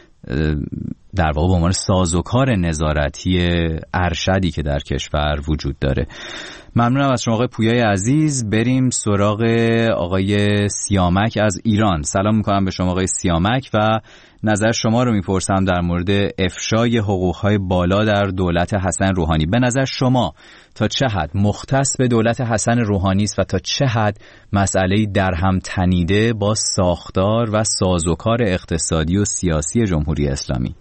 در واقع به عنوان سازوکار نظارتی ارشدی که در کشور وجود داره. ممنونم از شما آقای پویای عزیز. بریم سراغ آقای سیامک از ایران. سلام میکنم به شما آقای سیامک و نظر شما رو میپرسم در مورد افشای حقوقهای بالا در دولت حسن روحانی. به نظر شما تا چه حد مختص به دولت حسن روحانی است و تا چه حد مسئله در هم تنیده با ساختار و سازوکار اقتصادی و سیاسی جمهوری اسلامی؟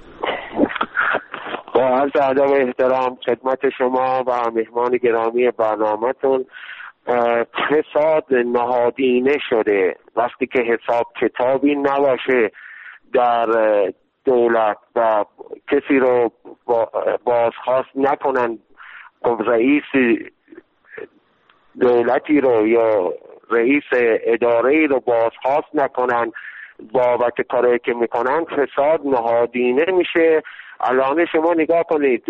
با عرض ادب و احترام خدمت شما و مهمان گرامی برنامه‌تون، فساد نهادینه شده. وقتی که حساب کتابی نباشه در دولت و کسی رو بازخواست نکنن، رئیس دولتی رو یا رئیس اداره‌ای رو بازخواست نکنن بابت کاری که میکنن، فساد نهادینه میشه. الان شما نگاه کنید،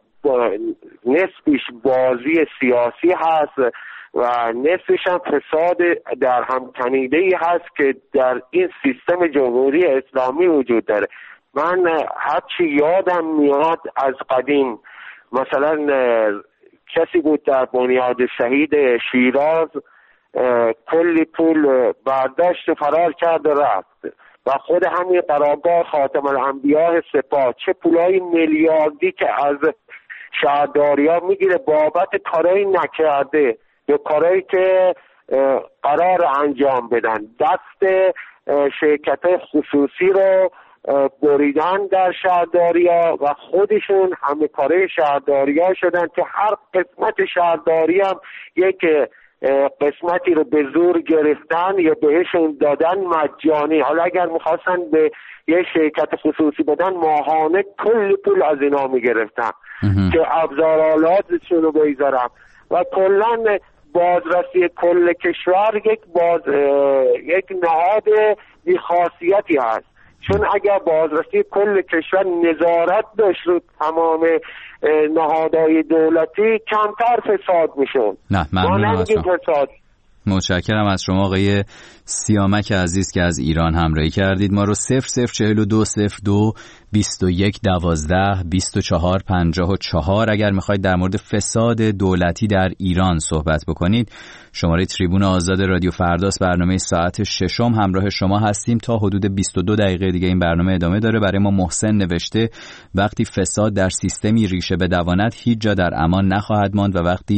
نصفش بازی سیاسی هست و نصفش هم فساد در هم تنیده‌ای هست که در این سیستم جمهوری اسلامی وجود داره. من هرچی یادم میاد از قدیم، مثلا کسی بود در بنیاد شهید شیراز کلی پول برداشت و فرار کرد و رفت و خود همین قرارگاه خاتم الانبیاء سپاه چه پولای میلیاردی که از شهرداری ها میگیره بابت کارایی نکرده یا کارایی که قرار انجام بدن، دست شرکت خصوصی رو بریدن در شهرداری ها و خودشون همه کاره شهرداری ها شدن که هر قسمت شهرداری هم یک قسمتی رو به زور گرفتن یا بهشون دادن مجانی. حالا اگر میخواستن به یه شرکت خصوصی بدن ماهانه کل پول از اینا میگرفتن که ابزارالاتشون رو بگذارن و کلن بازرسی کل کشور یک باز یک نهاد بی‌خاصیتی هست، چون اگر بازرسی کل کشور نظارت داشت رو تمام نهادهای دولتی کمتر فساد میشون.
نه ممنونم از شما. متشکرم از شما آقای سیامک عزیز که از ایران همراهی کردید. ما رو صفر صفر چهل و دو صفر دو بیست و یک دوازده بیست و چهار پنجاه و چهار اگر میخواید در مورد فساد دولتی در ایران صحبت بکنید. شماره تریبون آزاد رادیو فرداست، برنامه ساعت ششم همراه شما هستیم تا حدود بیست و دو دقیقه دیگه این برنامه ادامه داره. برای ما محسن نوشته وقتی فساد در سیستمی ریشه بدواند هیچ جا در امان نخواهد ماند و وقتی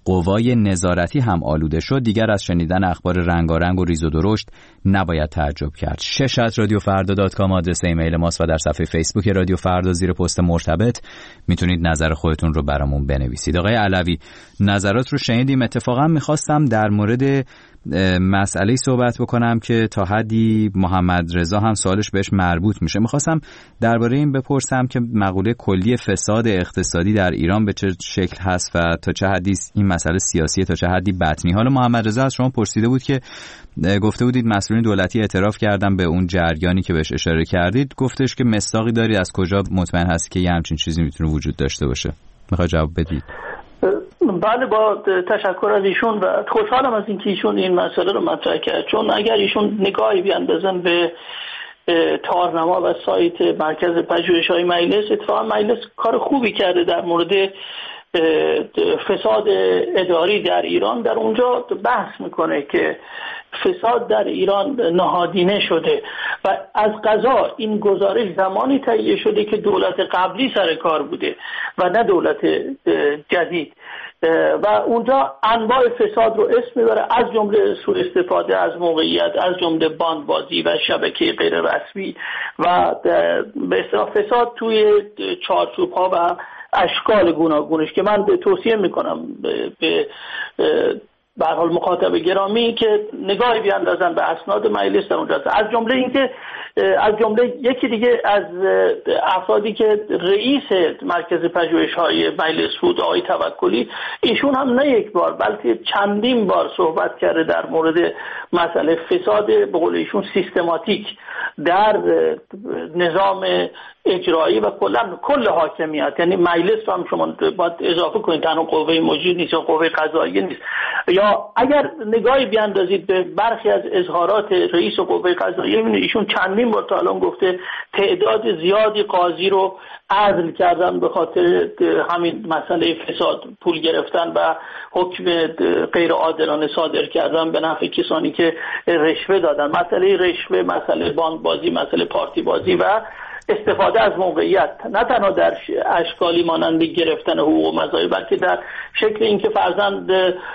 قوای نظارتی هم آلوده شد، دیگر از شنیدن اخبار رنگارنگ و ریز و درشت نباید تعجب کرد. شش ات رادیو فردا دات کام آدرس ایمیل ماست و در صفحه فیسبوک رادیو فردا زیر پست مرتبط میتونید نظر خودتون رو برامون بنویسید. آقای علوی، نظرات رو شنیدیم. اتفاقا میخواستم در مورد مسئله صحبت بکنم که تا حدی محمد رضا هم سوالش بهش مربوط میشه. میخواستم درباره این بپرسم که مقوله کلی فساد اقتصادی در ایران به چه شکل هست و تا چه حدی این مسئله سیاسیه، تا چه حدی بطنی. حالا محمد رضا از شما پرسیده بود که گفته بودید مسئولین دولتی اعتراف کردن به اون جریانی که بهش اشاره کردید، گفتش که مصداقی دارید؟ از کجا مطمئن هست که یه همچین چیزی میتونه وجود داشته باشه؟ میخواد جواب بدید؟
بله، با تشکر از ایشون و خوشحالم از اینکه ایشون این مسئله رو مطرح کرد، چون اگر ایشون نگاهی بیاندازن به تارنما و سایت مرکز پژوهش‌های مجلس، اتفاقا مجلس کار خوبی کرده در مورد فساد اداری در ایران. در اونجا بحث میکنه که فساد در ایران نهادینه شده و از قضا این گزارش زمانی تهیه شده که دولت قبلی سر کار بوده و نه دولت جدید، و اونجا انواع فساد رو اسم میبره، از جمله سوء استفاده از موقعیت، از جمله باندبازی و شبکه غیر رسمی و به اصطلاح فساد توی چارچوب‌ها و اشکال گوناگونش که من توصیه میکنم به به هر حال مخاطب گرامی که نگاهی بیاندازن به اسناد مجلس در اونجا. از جمله اینکه از جمله یکی دیگه از افرادی که رئیس مرکز پژوهش‌های مجلس بود، آقای توکلی، ایشون هم نه یک بار بلکه چندین بار صحبت کرده در مورد مسئله فساد به قول ایشون سیستماتیک در نظام اجرایی و کلا کل حاکمیت، یعنی مجلس رو هم شما باید اضافه کنید، تنها قوه مجری نیست یا قوه قضاییه نیست. یا اگر نگاهی بیاندازید به برخی از اظهارات رئیس قوه قضاییه، می‌بینید ایشون چندین بار تا الان گفته تعداد زیادی قاضی رو عزل کردن به خاطر همین مسئله فساد، پول گرفتن و حکم غیر عادلانه صادر کردن به نفع کسانی که رشوه دادن. مسئله رشوه، مسئله باندبازی، مسئله پارتی بازی و استفاده از موقعیت، نه تنها در اشکالی مانند گرفتن حقوق و مزایا، بلکه در شکل اینکه فرزند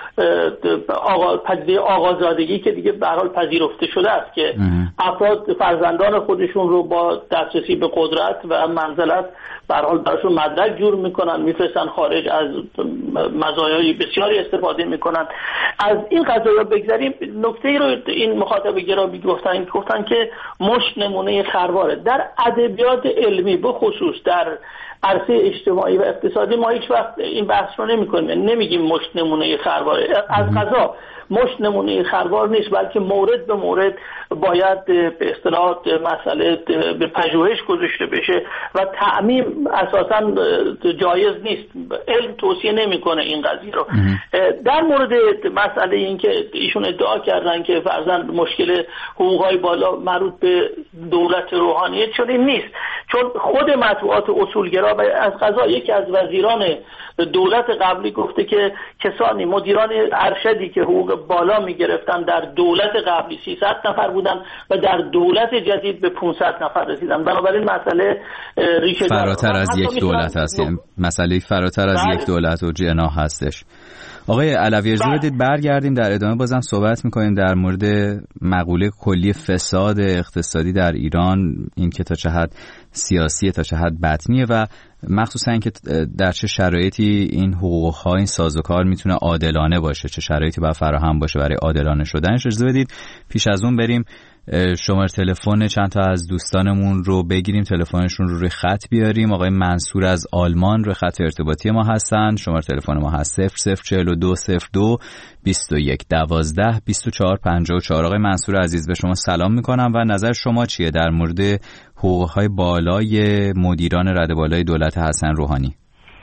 آقا پدیده آقازادگی که دیگه به هر حال پذیرفته شده است که افراد فرزندان خودشون رو با دسترسی به قدرت و منزلت به هر حال براشون مدرک جور میکنن، میفرستن خارج، از مزایای بسیاری استفاده میکنن. از این قضایا بگذریم، نکته‌ای رو این مخاطب گرامی گفتن گفتن که مشت نمونه خرواره. در ادبیات علمی به خصوص در عرصه اجتماعی و اقتصادی ما هیچ وقت این بحث رو نمی‌کنیم، نمیگیم مشت نمونه خرواره. از قضا مشت نمونه خروار نیست، بلکه مورد به مورد باید به اصطلاح مسئله به پژوهش گذاشته بشه و تعمیم اساساً جایز نیست. علم توصیه نمیکنه این قضیه رو. در مورد مسئله این که ایشون ادعا کردن که فرضاً مشکل حقوق‌های بالا مربوط به دولت روحانیت شده، نیست، چون خود مطبوعات اصولگرا و از قضا یکی از وزیران دولت قبلی گفته که کسانی مدیران ارشدی که حقوق بالا میگرفتن در دولت قبلی سیصد نفر بودن و در دولت جدید به پانصد نفر رسیدن. بنابراین مسئله ریشه
فراتر از یک دولت هست، یعنی مسئله فراتر از یک دولت و جناح هستش. آقای علوی اجازه بدید برگردیم در ادامه بازم صحبت میکنیم در مورد مقوله کلی فساد اقتصادی در ایران، این که تا چه حد سیاسیه تا چه حد بطنیه و مخصوصا اینکه در چه شرایطی این حقوق‌ها، این سازوکار میتونه عادلانه باشه، چه شرایطی باید فراهم باشه برای عادلانه شدنش. اجازه بدید پیش از اون بریم شماره تلفن چند تا از دوستانمون رو بگیریم، تلفنشون رو روی خط بیاریم. آقای منصور از آلمان روی خط ارتباطی ما هستن. شماره تلفن ما هست صفر صفر چهل و دو صفر دو بیست و یک دوازده بیست و چهار پنجاه و چهار. آقای منصور عزیز به شما سلام میکنم و نظر شما چیه در مورد حقوق‌های بالای مدیران رده بالای دولت حسن روحانی؟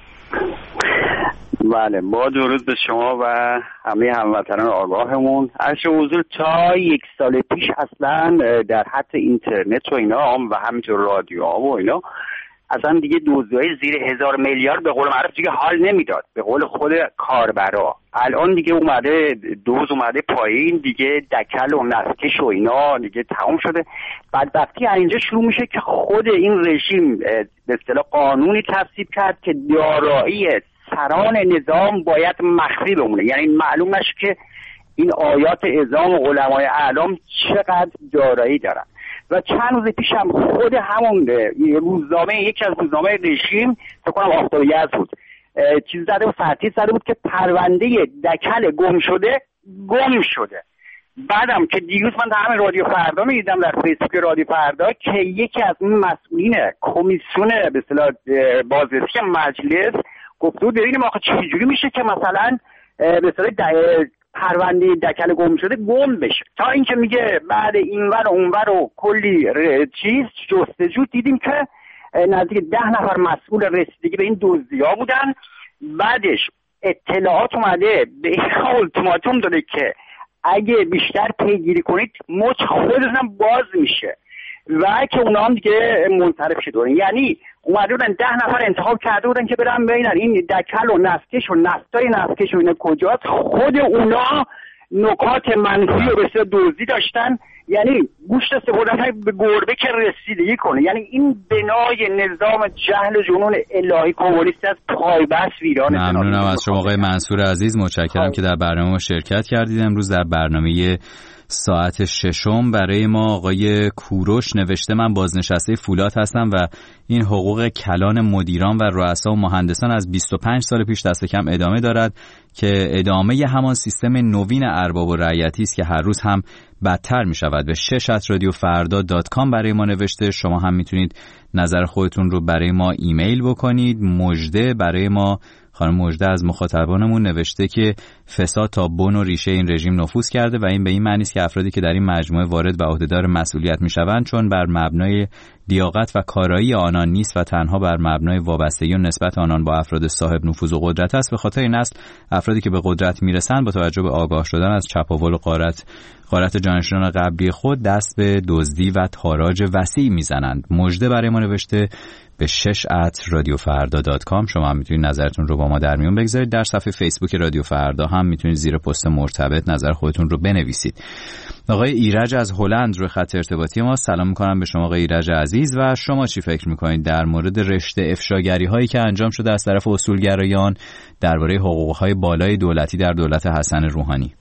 بله، با درود به شما و همه هموطنان آگاهمون. عرض حضور تا یک سال پیش اصلا در حد اینترنت و اینا و همینطور رادیو ها و اینا اصلا دیگه دزدی‌های زیر هزار میلیارد به قول معروف دیگه حال نمیداد، به قول خود کاربرا. الان دیگه اومده دوز اومده پایین، دیگه دکل و نفکش و اینا دیگه تمام شده. بدبختی از اینجا شروع میشه که خود این رژیم به اصطلاح قانونی تصویب کرد که دارایی سران نظام باید مخفی بمونه، یعنی معلوم نشه که این آیات اعظام و علمای اعلام چقدر دارایی دارن. و چند روز پیش هم خود همون روزنامه یکی از روزنامه رژیم فکر کنم آفتاب یزد بود چیز زده و فرتی زده بود که پرونده دکل گم شده گم شده. بعدم که دیروز من در همین رادیو فردا می‌دیدم در فیسبوک رادیو فردا که یکی از این مسئولین کمیسیون به اصطلاح بازرسی مجلس گفته بود ببینیم آخه چجوری میشه که مثلا به اصطلاح پرونده دکل گم شده گم بشه، تا اینکه میگه بعد اینور و اونور و کلی چیز جستجو دیدیم که نزدیک ده نفر مسئول رسیدگی به این دزدی‌ها بودن. بعدش اطلاعات اومده به این اولتیماتوم داده که اگه بیشتر پیگیری کنید مچ خودتون باز میشه و که اونا هم دیگه منصرف شدن. یعنی اومده بودن ده نفر انتخاب کرده بودن که برن ببینن این دکل و نفتکش و نفتای نفتکش و اینا کجاست. خود اونا نکات منفی و بسیار دزدی داشتن، یعنی گوشت استفاده به گربه که رسیدگی کنه. یعنی این بنای نظام جهل و جنون الهی کمونیست از پایبست ویران.
ممنونم از شما آقای منصور عزیز، متشکرم که در برنامه ما شرکت کردید. امروز در برنامه ساعت ششم برای ما آقای کوروش نوشته من بازنشسته فولاد هستم و این حقوق کلان مدیران و رؤسا و مهندسان از بیست و پنج سال پیش دست کم ادامه دارد که ادامه همان سیستم نوین ارباب و رعیتی است که هر روز هم بدتر می شود. به شش ات رادیو فردا دات کام برای ما نوشته. شما هم میتونید نظر خودتون رو برای ما ایمیل بکنید. مژده برای ما خانم مژده از مخاطبانمون نوشته که فساد تا بن و ریشه این رژیم نفوذ کرده و این به این معنی است که افرادی که در این مجموعه وارد و عهدهدار مسئولیت میشوند چون بر مبنای لیاقت و کارایی آنان نیست و تنها بر مبنای وابستگی و نسبت آنان با افراد صاحب نفوذ و قدرت است. به خاطر این است افرادی که به قدرت میرسند با توجه به آگاه شدن از چپاول و غارت غارت جانشینان قبلی خود دست به دزدی و تاراج وسیع میزنند. مژده برای ما نوشته. به شش ات رادیو فردا دات کام شما هم میتونید نظرتون رو با ما در میون بگذارید. در صفحه فیسبوک رادیو فردا هم میتونید زیر پست مرتبط نظر خودتون رو بنویسید. آقای ایرج از هلند روی خط ارتباطی ما. سلام میکنم به شما آقای ایرج عزیز و شما چی فکر میکنید در مورد رشته افشاگری هایی که انجام شده از طرف اصولگرایان درباره حقوق های بالای دولتی در دولت حسن روحانی؟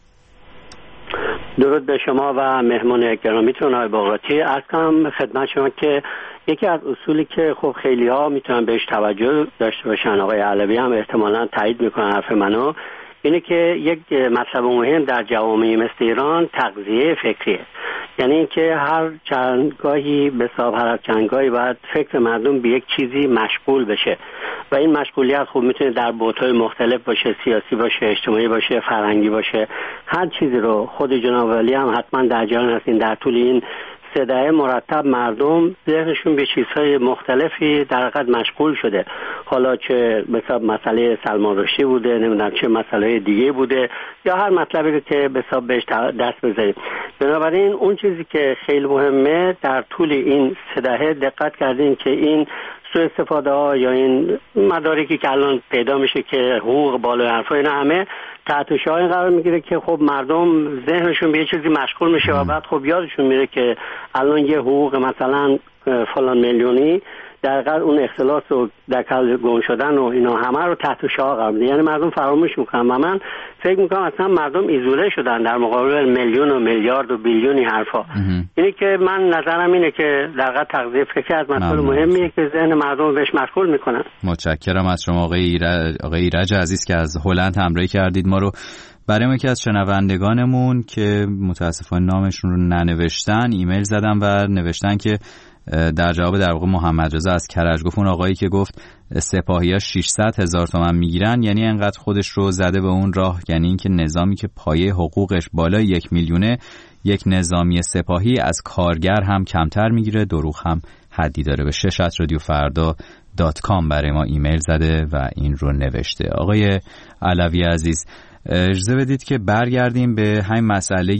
درود به شما و مهمان گرامیتون آقای باقراتی. عرض کنم خدمت شما که یکی از اصولی که خب خیلی ها میتونن بهش توجه داشته باشن، آقای علوی هم احتمالاً تایید میکنن حرف منو، اینه که یک مطلب مهم در جوامع مثل ایران تغذیه فکریه. یعنی اینکه هر چندگاهی به حساب هر چندگاهی باید فکر مردم به یک چیزی مشغول بشه و این مشغولیت خوب میتونه در بعدهای مختلف باشه، سیاسی باشه، اجتماعی باشه، فرهنگی باشه. هر چیزی رو خود جناب ولی هم حتما در جریان هستین در طول این سه دهه مرتب مردم ذهنشون به چیزهای مختلفی در حقیقت مشغول شده، حالا چه مثلا مسئله سلمان رشدی بوده، نمیدونم چه مسئله دیگه بوده یا هر مطلبی که به حساب بهش دست بزنیم. بنابراین اون چیزی که خیلی مهمه در طول این سه دهه دقت کردیم که این سوء استفاده ها یا این مدارکی که الان پیدا میشه که حقوق بالای حرفا اینا همه تحت شعار قرار میگیره که خب مردم ذهنشون به یه چیزی مشغول میشه و بعد خب یادشون میره که الان یه حقوق مثلا فلان میلیونی در حقیقت اون اختلاس و دکل گم شدن و اینا همه رو تحت شعار قرار میده، یعنی مردم فراموش میکنن و من فکر میکنم اصلا مردم ایزوله شدن در مقابل میلیون و میلیارد و بیلیونی حرفا. اینه که من نظرم اینه که در حقیقت تغذیه فکر از مسئله مهمیه که ذهن مردم بهش مشغول میکنن. متشکرم از شما آقای ایرج, آقای ایرج عزیز که از هلند همراهی کردید ما رو. برای ما که از شنوندگانمون که متاسفانه نامشون رو ننوشتن ایمیل زدم و نوشتن که در جواب در واقع محمد رضا از کرج گفت اون آقایی که گفت سپاهی‌ها ششصد هزار تومان میگیرن یعنی انقدر خودش رو زده به اون راه، یعنی اینکه نظامی که پایه حقوقش بالای یک میلیونه یک نظامی سپاهی از کارگر هم کمتر میگیره. دروغ هم حدی داره. به شش ات رادیو فردا دات کام برای ما ایمیل زده و این رو نوشته. آقای علوی عزیز اجازه بدید که برگردیم به همین مسئله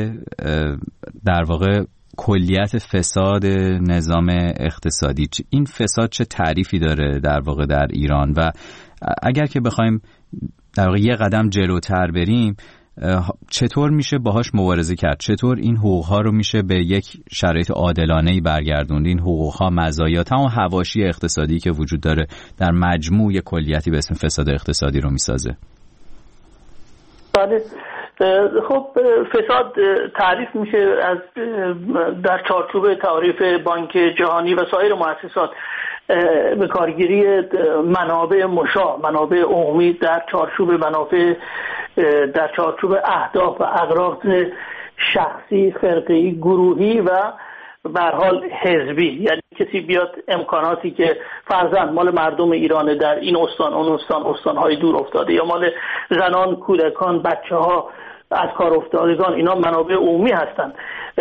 در واقع کلیت فساد نظام اقتصادی. این فساد چه تعریفی داره در واقع در ایران و اگر که بخوایم در واقع یه قدم جلوتر بریم
چطور میشه باهاش مبارزه کرد؟ چطور این حقوق‌ها رو میشه به یک شرایط عادلانه‌ای برگردوند؟ این حقوق‌ها، مزایا، تمام حواشی اقتصادی که وجود داره در مجموع کلیتی به اسم فساد اقتصادی رو میسازه.
بله، خب فساد تعریف میشه از در چارچوب تعریف بانک جهانی و سایر مؤسسات به کارگیری منابع مشاع، منابع عمومی در چارچوب منافع، در چارچوب اهداف و اغراض شخصی، فرقه‌ای، گروهی و به هر حال حزبی. یعنی کسی بیاد امکاناتی که فرضاً مال مردم ایران در این استان، اون استان، استان‌های دور افتاده، یا مال زنان، کودکان، بچه‌ها، از کار افتادگان، اینا منابع عمومی هستند،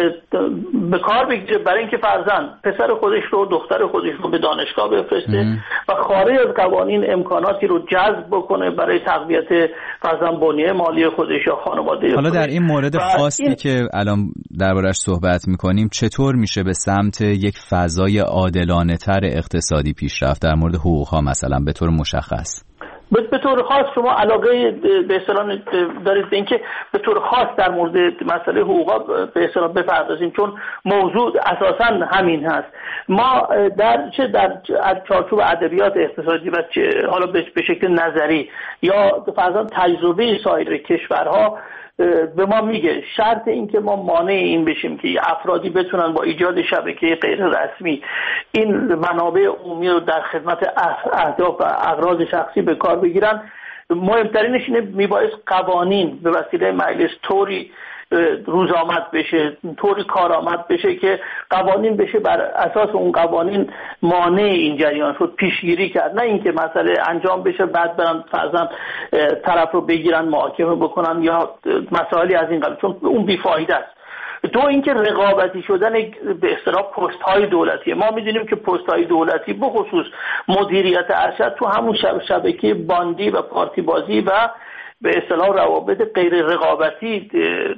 به کار بگیره برای اینکه فرضاً پسر خودش رو، دختر خودش رو به دانشگاه بفرسته و خارج از قوانین امکاناتی رو جذب بکنه برای تقویت فرضاً بنیه مالی خودش یا خانواده.
حالا در این مورد خاصی این... که الان دربارش صحبت می‌کنیم، چطور میشه به سمت یک فضای عادلانه‌تر اقتصادی پیش رفت در مورد حقوق‌ها مثلا به طور مشخص؟
به طور خاص شما علاقه به اصطلاح دارید به اینکه به طور خاص در مورد مسئله حقوقا به اصطلاح بپردازیم، چون موضوع اساساً همین هست. ما در چه در چارچوب ادبیات اقتصادی و چه حالا به شکل نظری یا فرضاً تجربه سایر کشورها به ما میگه شرط این که ما مانع این بشیم که افرادی بتونن با ایجاد شبکه غیر رسمی این منابع عمومی رو در خدمت اهداف و اغراض شخصی به کار بگیرن، مهمترینش اینه میبایست قوانین به وسیله مجلس طوری روز آمد بشه، طوری کارآمد بشه که قوانین بشه بر اساس اون قوانین مانع این جریان شد پیشگیری کرد، نه اینکه مسئله انجام بشه بعد برن فرضاً طرف رو بگیرن محاکمه بکنن یا مسائلی از این قبیل، چون اون بیفایده است. دو اینکه رقابتی شدن به اصطلاح پست های دولتی، ما میدونیم که پست های دولتی به خصوص مدیریت ارشد تو همون شبکه باندی و پارتی بازی و به اصطلاح روابط غیر رقابتی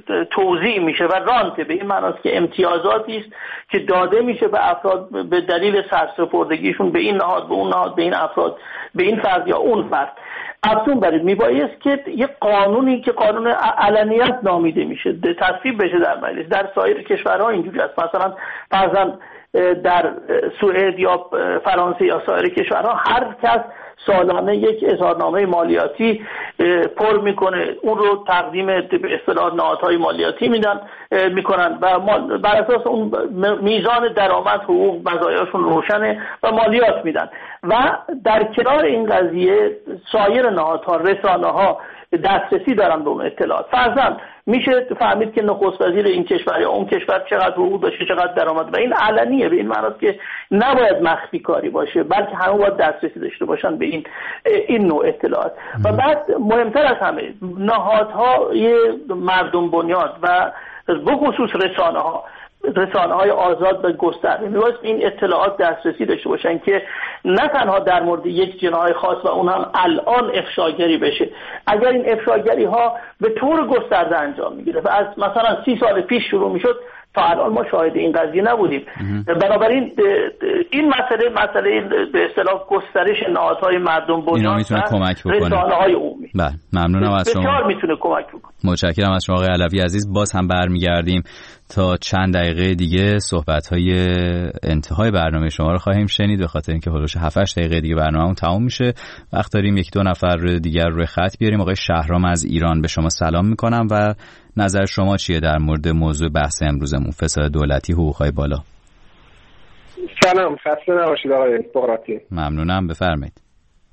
توزیع میشه و رانت، به این معناست که امتیازاتی است که داده میشه به افراد به دلیل سرسپردگیشون به این نهاد، به اون نهاد، به این افراد، به این فرد یا اون فرد. افزون بر این میبایست که یه قانونی که قانون علنیت نامیده میشه تصویب بشه در مجلس. در سایر کشورها اینجوری است، مثلا فرضاً در سوئد یا فرانسه یا سایر کشورها هر کس سالانه یک اظهارنامه مالیاتی پر میکنه، اون رو تقدیم به اصطلاح نهادهای مالیاتی میدن میکنن و بر اساس اون میزان درآمد، حقوق، مزایاشون روشنه و مالیات میدن. و در کنار این قضیه سایر نهادها، رسانه‌ها دسترسی دارن به اون اطلاعات. فرضاً میشه فهمید که نخست وزیر این کشور یا اون کشور چقدر حقوق داشته، چقدر درآمد، و این علنیه، به این معناست که نباید مخفی کاری باشه بلکه همه باید دسترسی داشته باشن به این این نوع اطلاعات. و بعد مهمتر از همه نهادهای مردم بنیاد و به خصوص رسانه‌ها، رسانه های آزاد و گسترده میبایست این اطلاعات دسترسی داشته باشن که نه تنها در مورد یک جناح خاص و اون هم الان افشاگری بشه، اگر این افشاگری ها به طور گسترده انجام میگیره و از مثلا سی سال پیش شروع میشد تا الان ما شاهد این قضیه نبودیم. بنابراین این مسئله مسئله به اصطلاح گسترش نهادهای مردم بنیاد و رسانه‌های عمومی.
بله، ممنونم از شما.
بسیار میتونه کمک بکنه.
متشکرم از شما آقای علوی عزیز. باز هم برمیگردیم تا چند دقیقه دیگه صحبت‌های انتهای برنامه شما رو خواهیم شنید، به خاطر اینکه حدود هفت هشت دقیقه دیگه برنامه‌مون تموم میشه. وقت داریم یک دو نفر دیگر روی خط بیاریم. آقای شهرام از ایران، به شما سلام می‌کنم و نظر شما چیه در مورد موضوع بحث امروزمون، فساد دولتی، حقوق‌های بالا؟
سلام، خسته نباشید آقای بغراتی.
ممنونم، بفرمایید.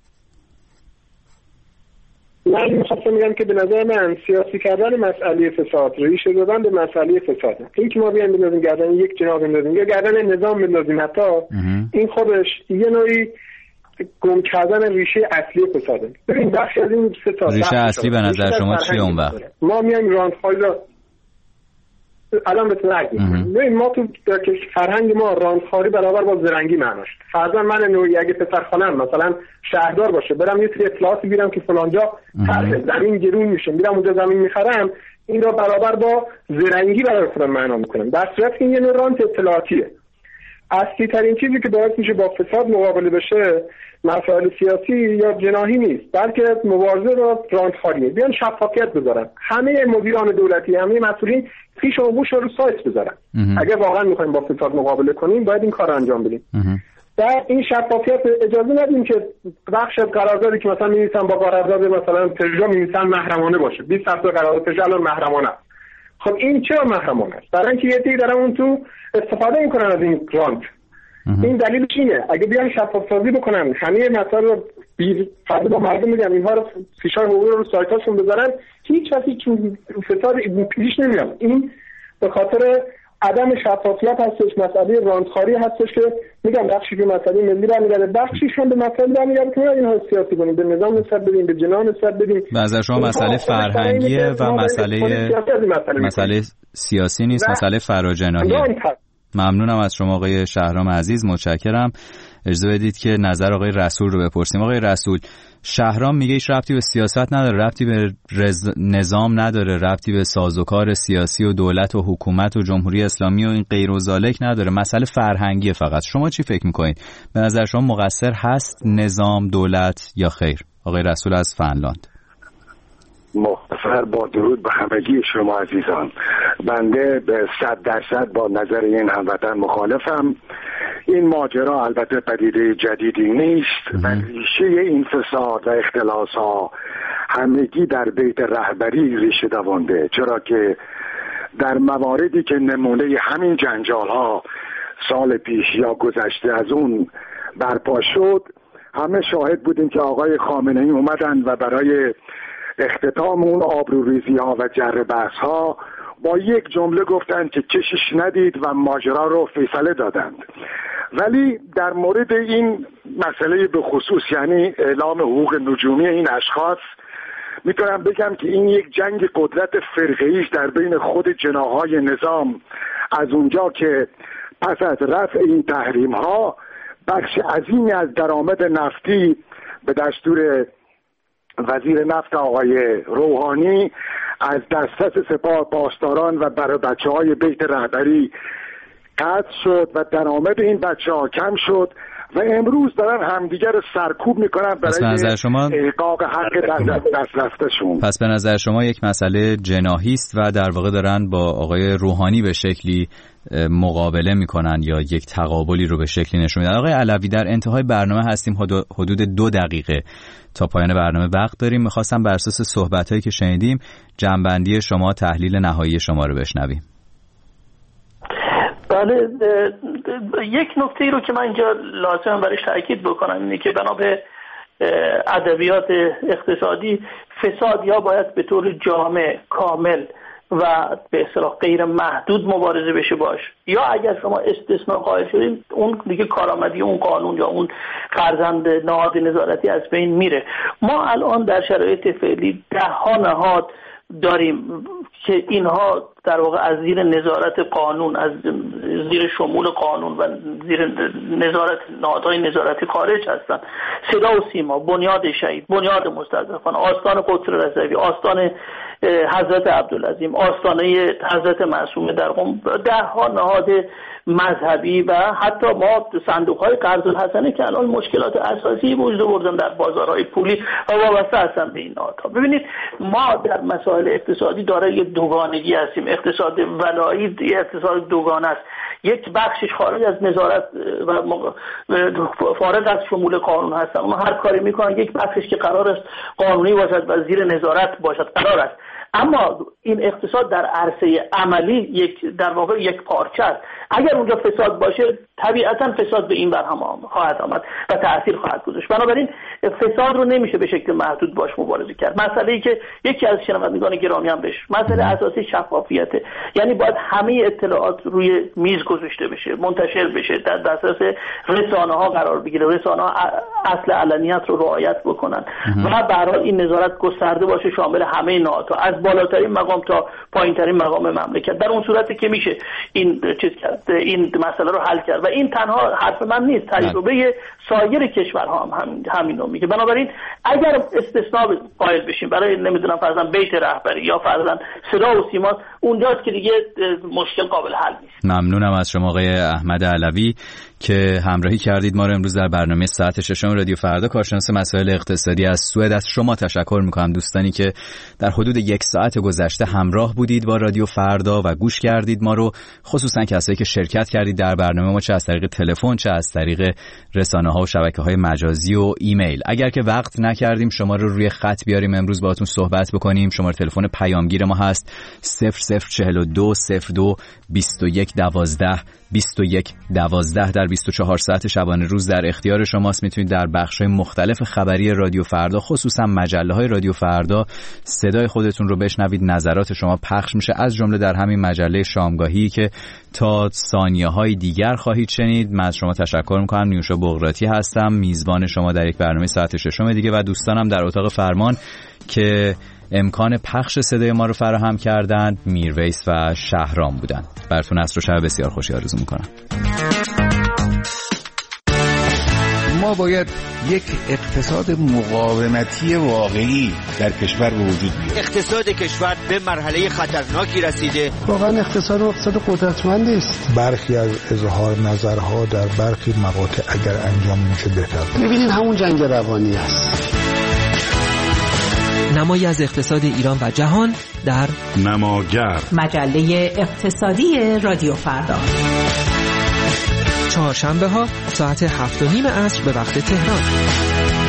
من میخواستم میگم که به نظر من سیاسی کردن مسئله فساد، ریشه دادن به مسئله فساد، این که ما بیایم بندازیم گردن یک جناح بندازیم یا گردن نظام بندازیم، حتی این خودش یه نوعی گم کردن ریشه اصلی فساده. ببین بخش از این فساد،
ریشه اصلی به نظر شما چیه اون وقت؟
ما میایم راندخواری را الان بهتون نگم. ببین ما تو فرهنگ ما راندخواری برابر با زرنگی معناش. فرضاً من نوعی اگه پسرخاله‌ام مثلا شهردار باشه، برم یه سری اطلاعاتی بگیرم که فلانجا طرح زمین گرون میشه، میرم اونجا زمین میخرم، این را برابر با زرنگی برای خودم معنا میکنم، در صورتی که این یه نوع رانت اطلاعاتیه.
اصلی ترین چیزی که باعث میشه با فساد مقابله بشه مسائل سیاسی یا جناحی نیست، بلکه مبارزه با رانت‌خواریه. بیان شفافیت بذارن، همه مدیران دولتی، همه مسئولین فیش و حقوقش رو سایت بذارن. اگه واقعا میخوایم با فساد مقابله کنیم باید این کار انجام بدیم. در این شفافیت اجازه ندیم که بخش از قراردادی که مثلا می‌نویسن با قرارداد مثلا پژو می‌نویسن محرمانه باشه. بیست درصد قرارداد پژو الان محرمانه است. خب این چرا محرمانه است؟ برای اینکه یه عده‌ای دارن اون تو استفاده می‌کنن از این رانت. این دلیلش اینه اگه بیان شفاف سازی بکنن، همه مسائل رو بی فرض با مردم میگن اینها رو فیشار حقوقی رو سایتاشون بذارن، هیچ کسی چون فساد پیش نمیاد. این به خاطر عدم شفافیت هستش، مسئله رانتخواری هستش که میگم بخشی به مسئله ملی برمیگرده، بخشیشون به مسئله برمیگرده که اینها سیاسی کنیم، به نظام نسبت بدیم، به جناح نسبت بدیم.
به نظر شما مسئله فرهنگیه و مسئله مسئله سیاسی نیست، مسئله فراجناحیه. ممنونم از شما آقای شهرام عزیز، متشکرم. اجازه بدید که نظر آقای رسول رو بپرسیم. آقای رسول، شهرام میگه هیچ ربطی به سیاست نداره، ربطی به رز... نظام نداره، ربطی به سازوکار سیاسی و دولت و حکومت و جمهوری اسلامی و این غیر و ذالک نداره، مسئله فرهنگی فقط. شما چی فکر میکنید؟ به نظر شما مقصر هست نظام، دولت یا خیر؟ آقای رسول از فنلاند.
مختصر با درود به همگی شما عزیزان، بنده به صد درصد با نظر این هموطن مخالفم. این ماجرا البته پدیده جدیدی نیست و ریشه این فساد و اختلاس ها همگی در بیت رهبری ریشه دوانده، چرا که در مواردی که نمونه همین جنجال ها سال پیش یا گذشته از اون برپا شد، همه شاهد بودیم که آقای خامنه‌ای اومدن و برای اختتام اون آبروریزی ها و جر بحث ها با یک جمله گفتند که چشش ندید و ماجرا رو فیصله دادند. ولی در مورد این مسئله به خصوص، یعنی اعلام حقوق نجومی این اشخاص، میتونم بگم که این یک جنگ قدرت فرقه‌ای است در بین خود جناح‌های نظام، از اونجا که پس از رفع این تحریم ها بخش عظیمی از درآمد نفتی به دستور وزیر نفت آقای روحانی از دسترس سپاه پاسداران و برای بچه های بیت رهبری قطع شد و درآمد این بچه ها کم شد و امروز دارن همدیگر رو سرکوب میکنن برای
شما...
احقاق حق دست رفتشون.
پس به نظر شما یک مسئله جناحی است و در واقع دارن با آقای روحانی به شکلی مقابله میکنن یا یک تقابلی رو به شکلی نشون میدن. آقای علوی، در انتهای برنامه هستیم، حدود دو دقیقه تا پایان برنامه وقت داریم. میخواستم بر اساس صحبتایی که شنیدیم جنبندی شما، تحلیل نهایی شما رو بشنویم.
بله، یک نکته رو که من اینجا لازم برای تاکید بکنم اینه که بنا به ادبیات اقتصادی فساد یا باید به طور جامع، کامل و به اصطلاح غیر محدود مبارزه بشه باش، یا اگر شما استثناء قائل شدین اون دیگه کارآمدی اون قانون یا اون فرزند نهاد نظارتی از بین میره. ما الان در شرایط فعلی ده ها نهاد داریم که اینها در واقع از زیر نظارت قانون، از زیر شمول قانون و زیر نظارت نهادهای نظارتی خارج هستند. صدا و سیما، بنیاد شهید، بنیاد مستضعفان، آستان قدس رضوی، آستان حضرت عبدالعظیم، آستانه حضرت معصومه در قم، ده ها نهاد مذهبی و حتی ما صندوق‌های قرض الحسنه که الان مشکلات اساسی وجود آوردن در بازارهای پولی و وابسته هستن به این نهادها. ببینید ما در مسائل اقتصادی دارای دوگانگی هستیم. اقتصاد ولایی اقتصاد دوگانه است، یک بخشش خارج از نظارت و فارغ از شمول قانون هستن، اونها هر کاری میکنن. یک بخشش که قرار است قانونی باشد و زیر نظارت باشد قرار است. اما این اقتصاد در عرصه عملی یک در واقع یک پارچه است. اگر اونجا فساد باشه طبیعتا فساد به این بر هم خواهد آمد و تأثیر خواهد گذاشت. بنابراین فساد رو نمیشه به شکل محدود باش مبارزه کرد. مسئله‌ای که یکی از شنوندگان گرامی هم بهش مسئله اساسی شفافیته، یعنی باید همه اطلاعات روی میز گذاشته بشه، منتشر بشه، در دسترس رسانه‌ها قرار بگیره، رسانه‌ها اصل علنیت رو رعایت بکنن و به هر حال این نظارت گسترده باشه، شامل همه نهادها، از بالاترین مقام تا پایینترین مقام مملکت. در اون صورتی که میشه این چیز کرد، این مسئله رو حل کرد و این تنها حرف من نیست، تجربه سایر کشورها هم, هم همین رو میگه. بنابراین اگر استثناء قائل بشیم برای نمیدونم فرضاً بیت رهبری یا فرضاً صدا و سیما، اونجاست که دیگه مشکل قابل حل نیست.
ممنونم از شما آقای احمد علوی که همراهی کردید ما رو امروز در برنامه ساعت ششم رادیو فردا. کارشناس مسائل اقتصادی از سوئد. از شما تشکر میکنم دوستانی که در حدود یک ساعت گذشته همراه بودید با رادیو فردا و گوش کردید ما رو، خصوصا کسایی که شرکت کردید در برنامه ما، چه از طریق تلفن چه از طریق رسانه ها و شبکه های مجازی و ایمیل. اگر که وقت نکردیم شما رو روی خط بیاریم امروز باهاتون صحبت بکنیم، شماره تلفن پیامگیر ما هست صفر صفر چهل و دو صفر دو بیست و یک دوازده بیست و یک دوازده. در بیست و چهار ساعت شبانه روز در اختیار شماست. میتونید در بخش‌های مختلف خبری رادیو فردا، خصوصا مجله‌های رادیو فردا، صدای خودتون رو بشنوید. نظرات شما پخش میشه، از جمله در همین مجله شامگاهی که تا ثانیه‌های دیگر خواهید شنید. من از شما تشکر می‌کنم. نیوشا بغراتی هستم، میزبان شما در یک برنامه ساعت ششم دیگه و دوستانم در اتاق فرمان که امکان پخش صدای ما رو فراهم کردند میرویس و شهرام بودن. براتون عصر و شب بسیار خوشی آرزو میکنم.
ما باید یک اقتصاد مقاومتی واقعی در کشور به وجود بیاریم.
اقتصاد کشور به مرحله خطرناکی رسیده.
واقعا اقتصاد اقتصاد قدرتمندی است.
برخی از اظهار نظرها در برخی مقاطع اگر انجام میشه بهتر.
می‌بینید همون جنگ روانی است.
نمایی از اقتصاد ایران و جهان در
نماگر،
مجله اقتصادی رادیو فردا.
چهارشنبه ها ساعت هفت و نیم عصر به وقت تهران.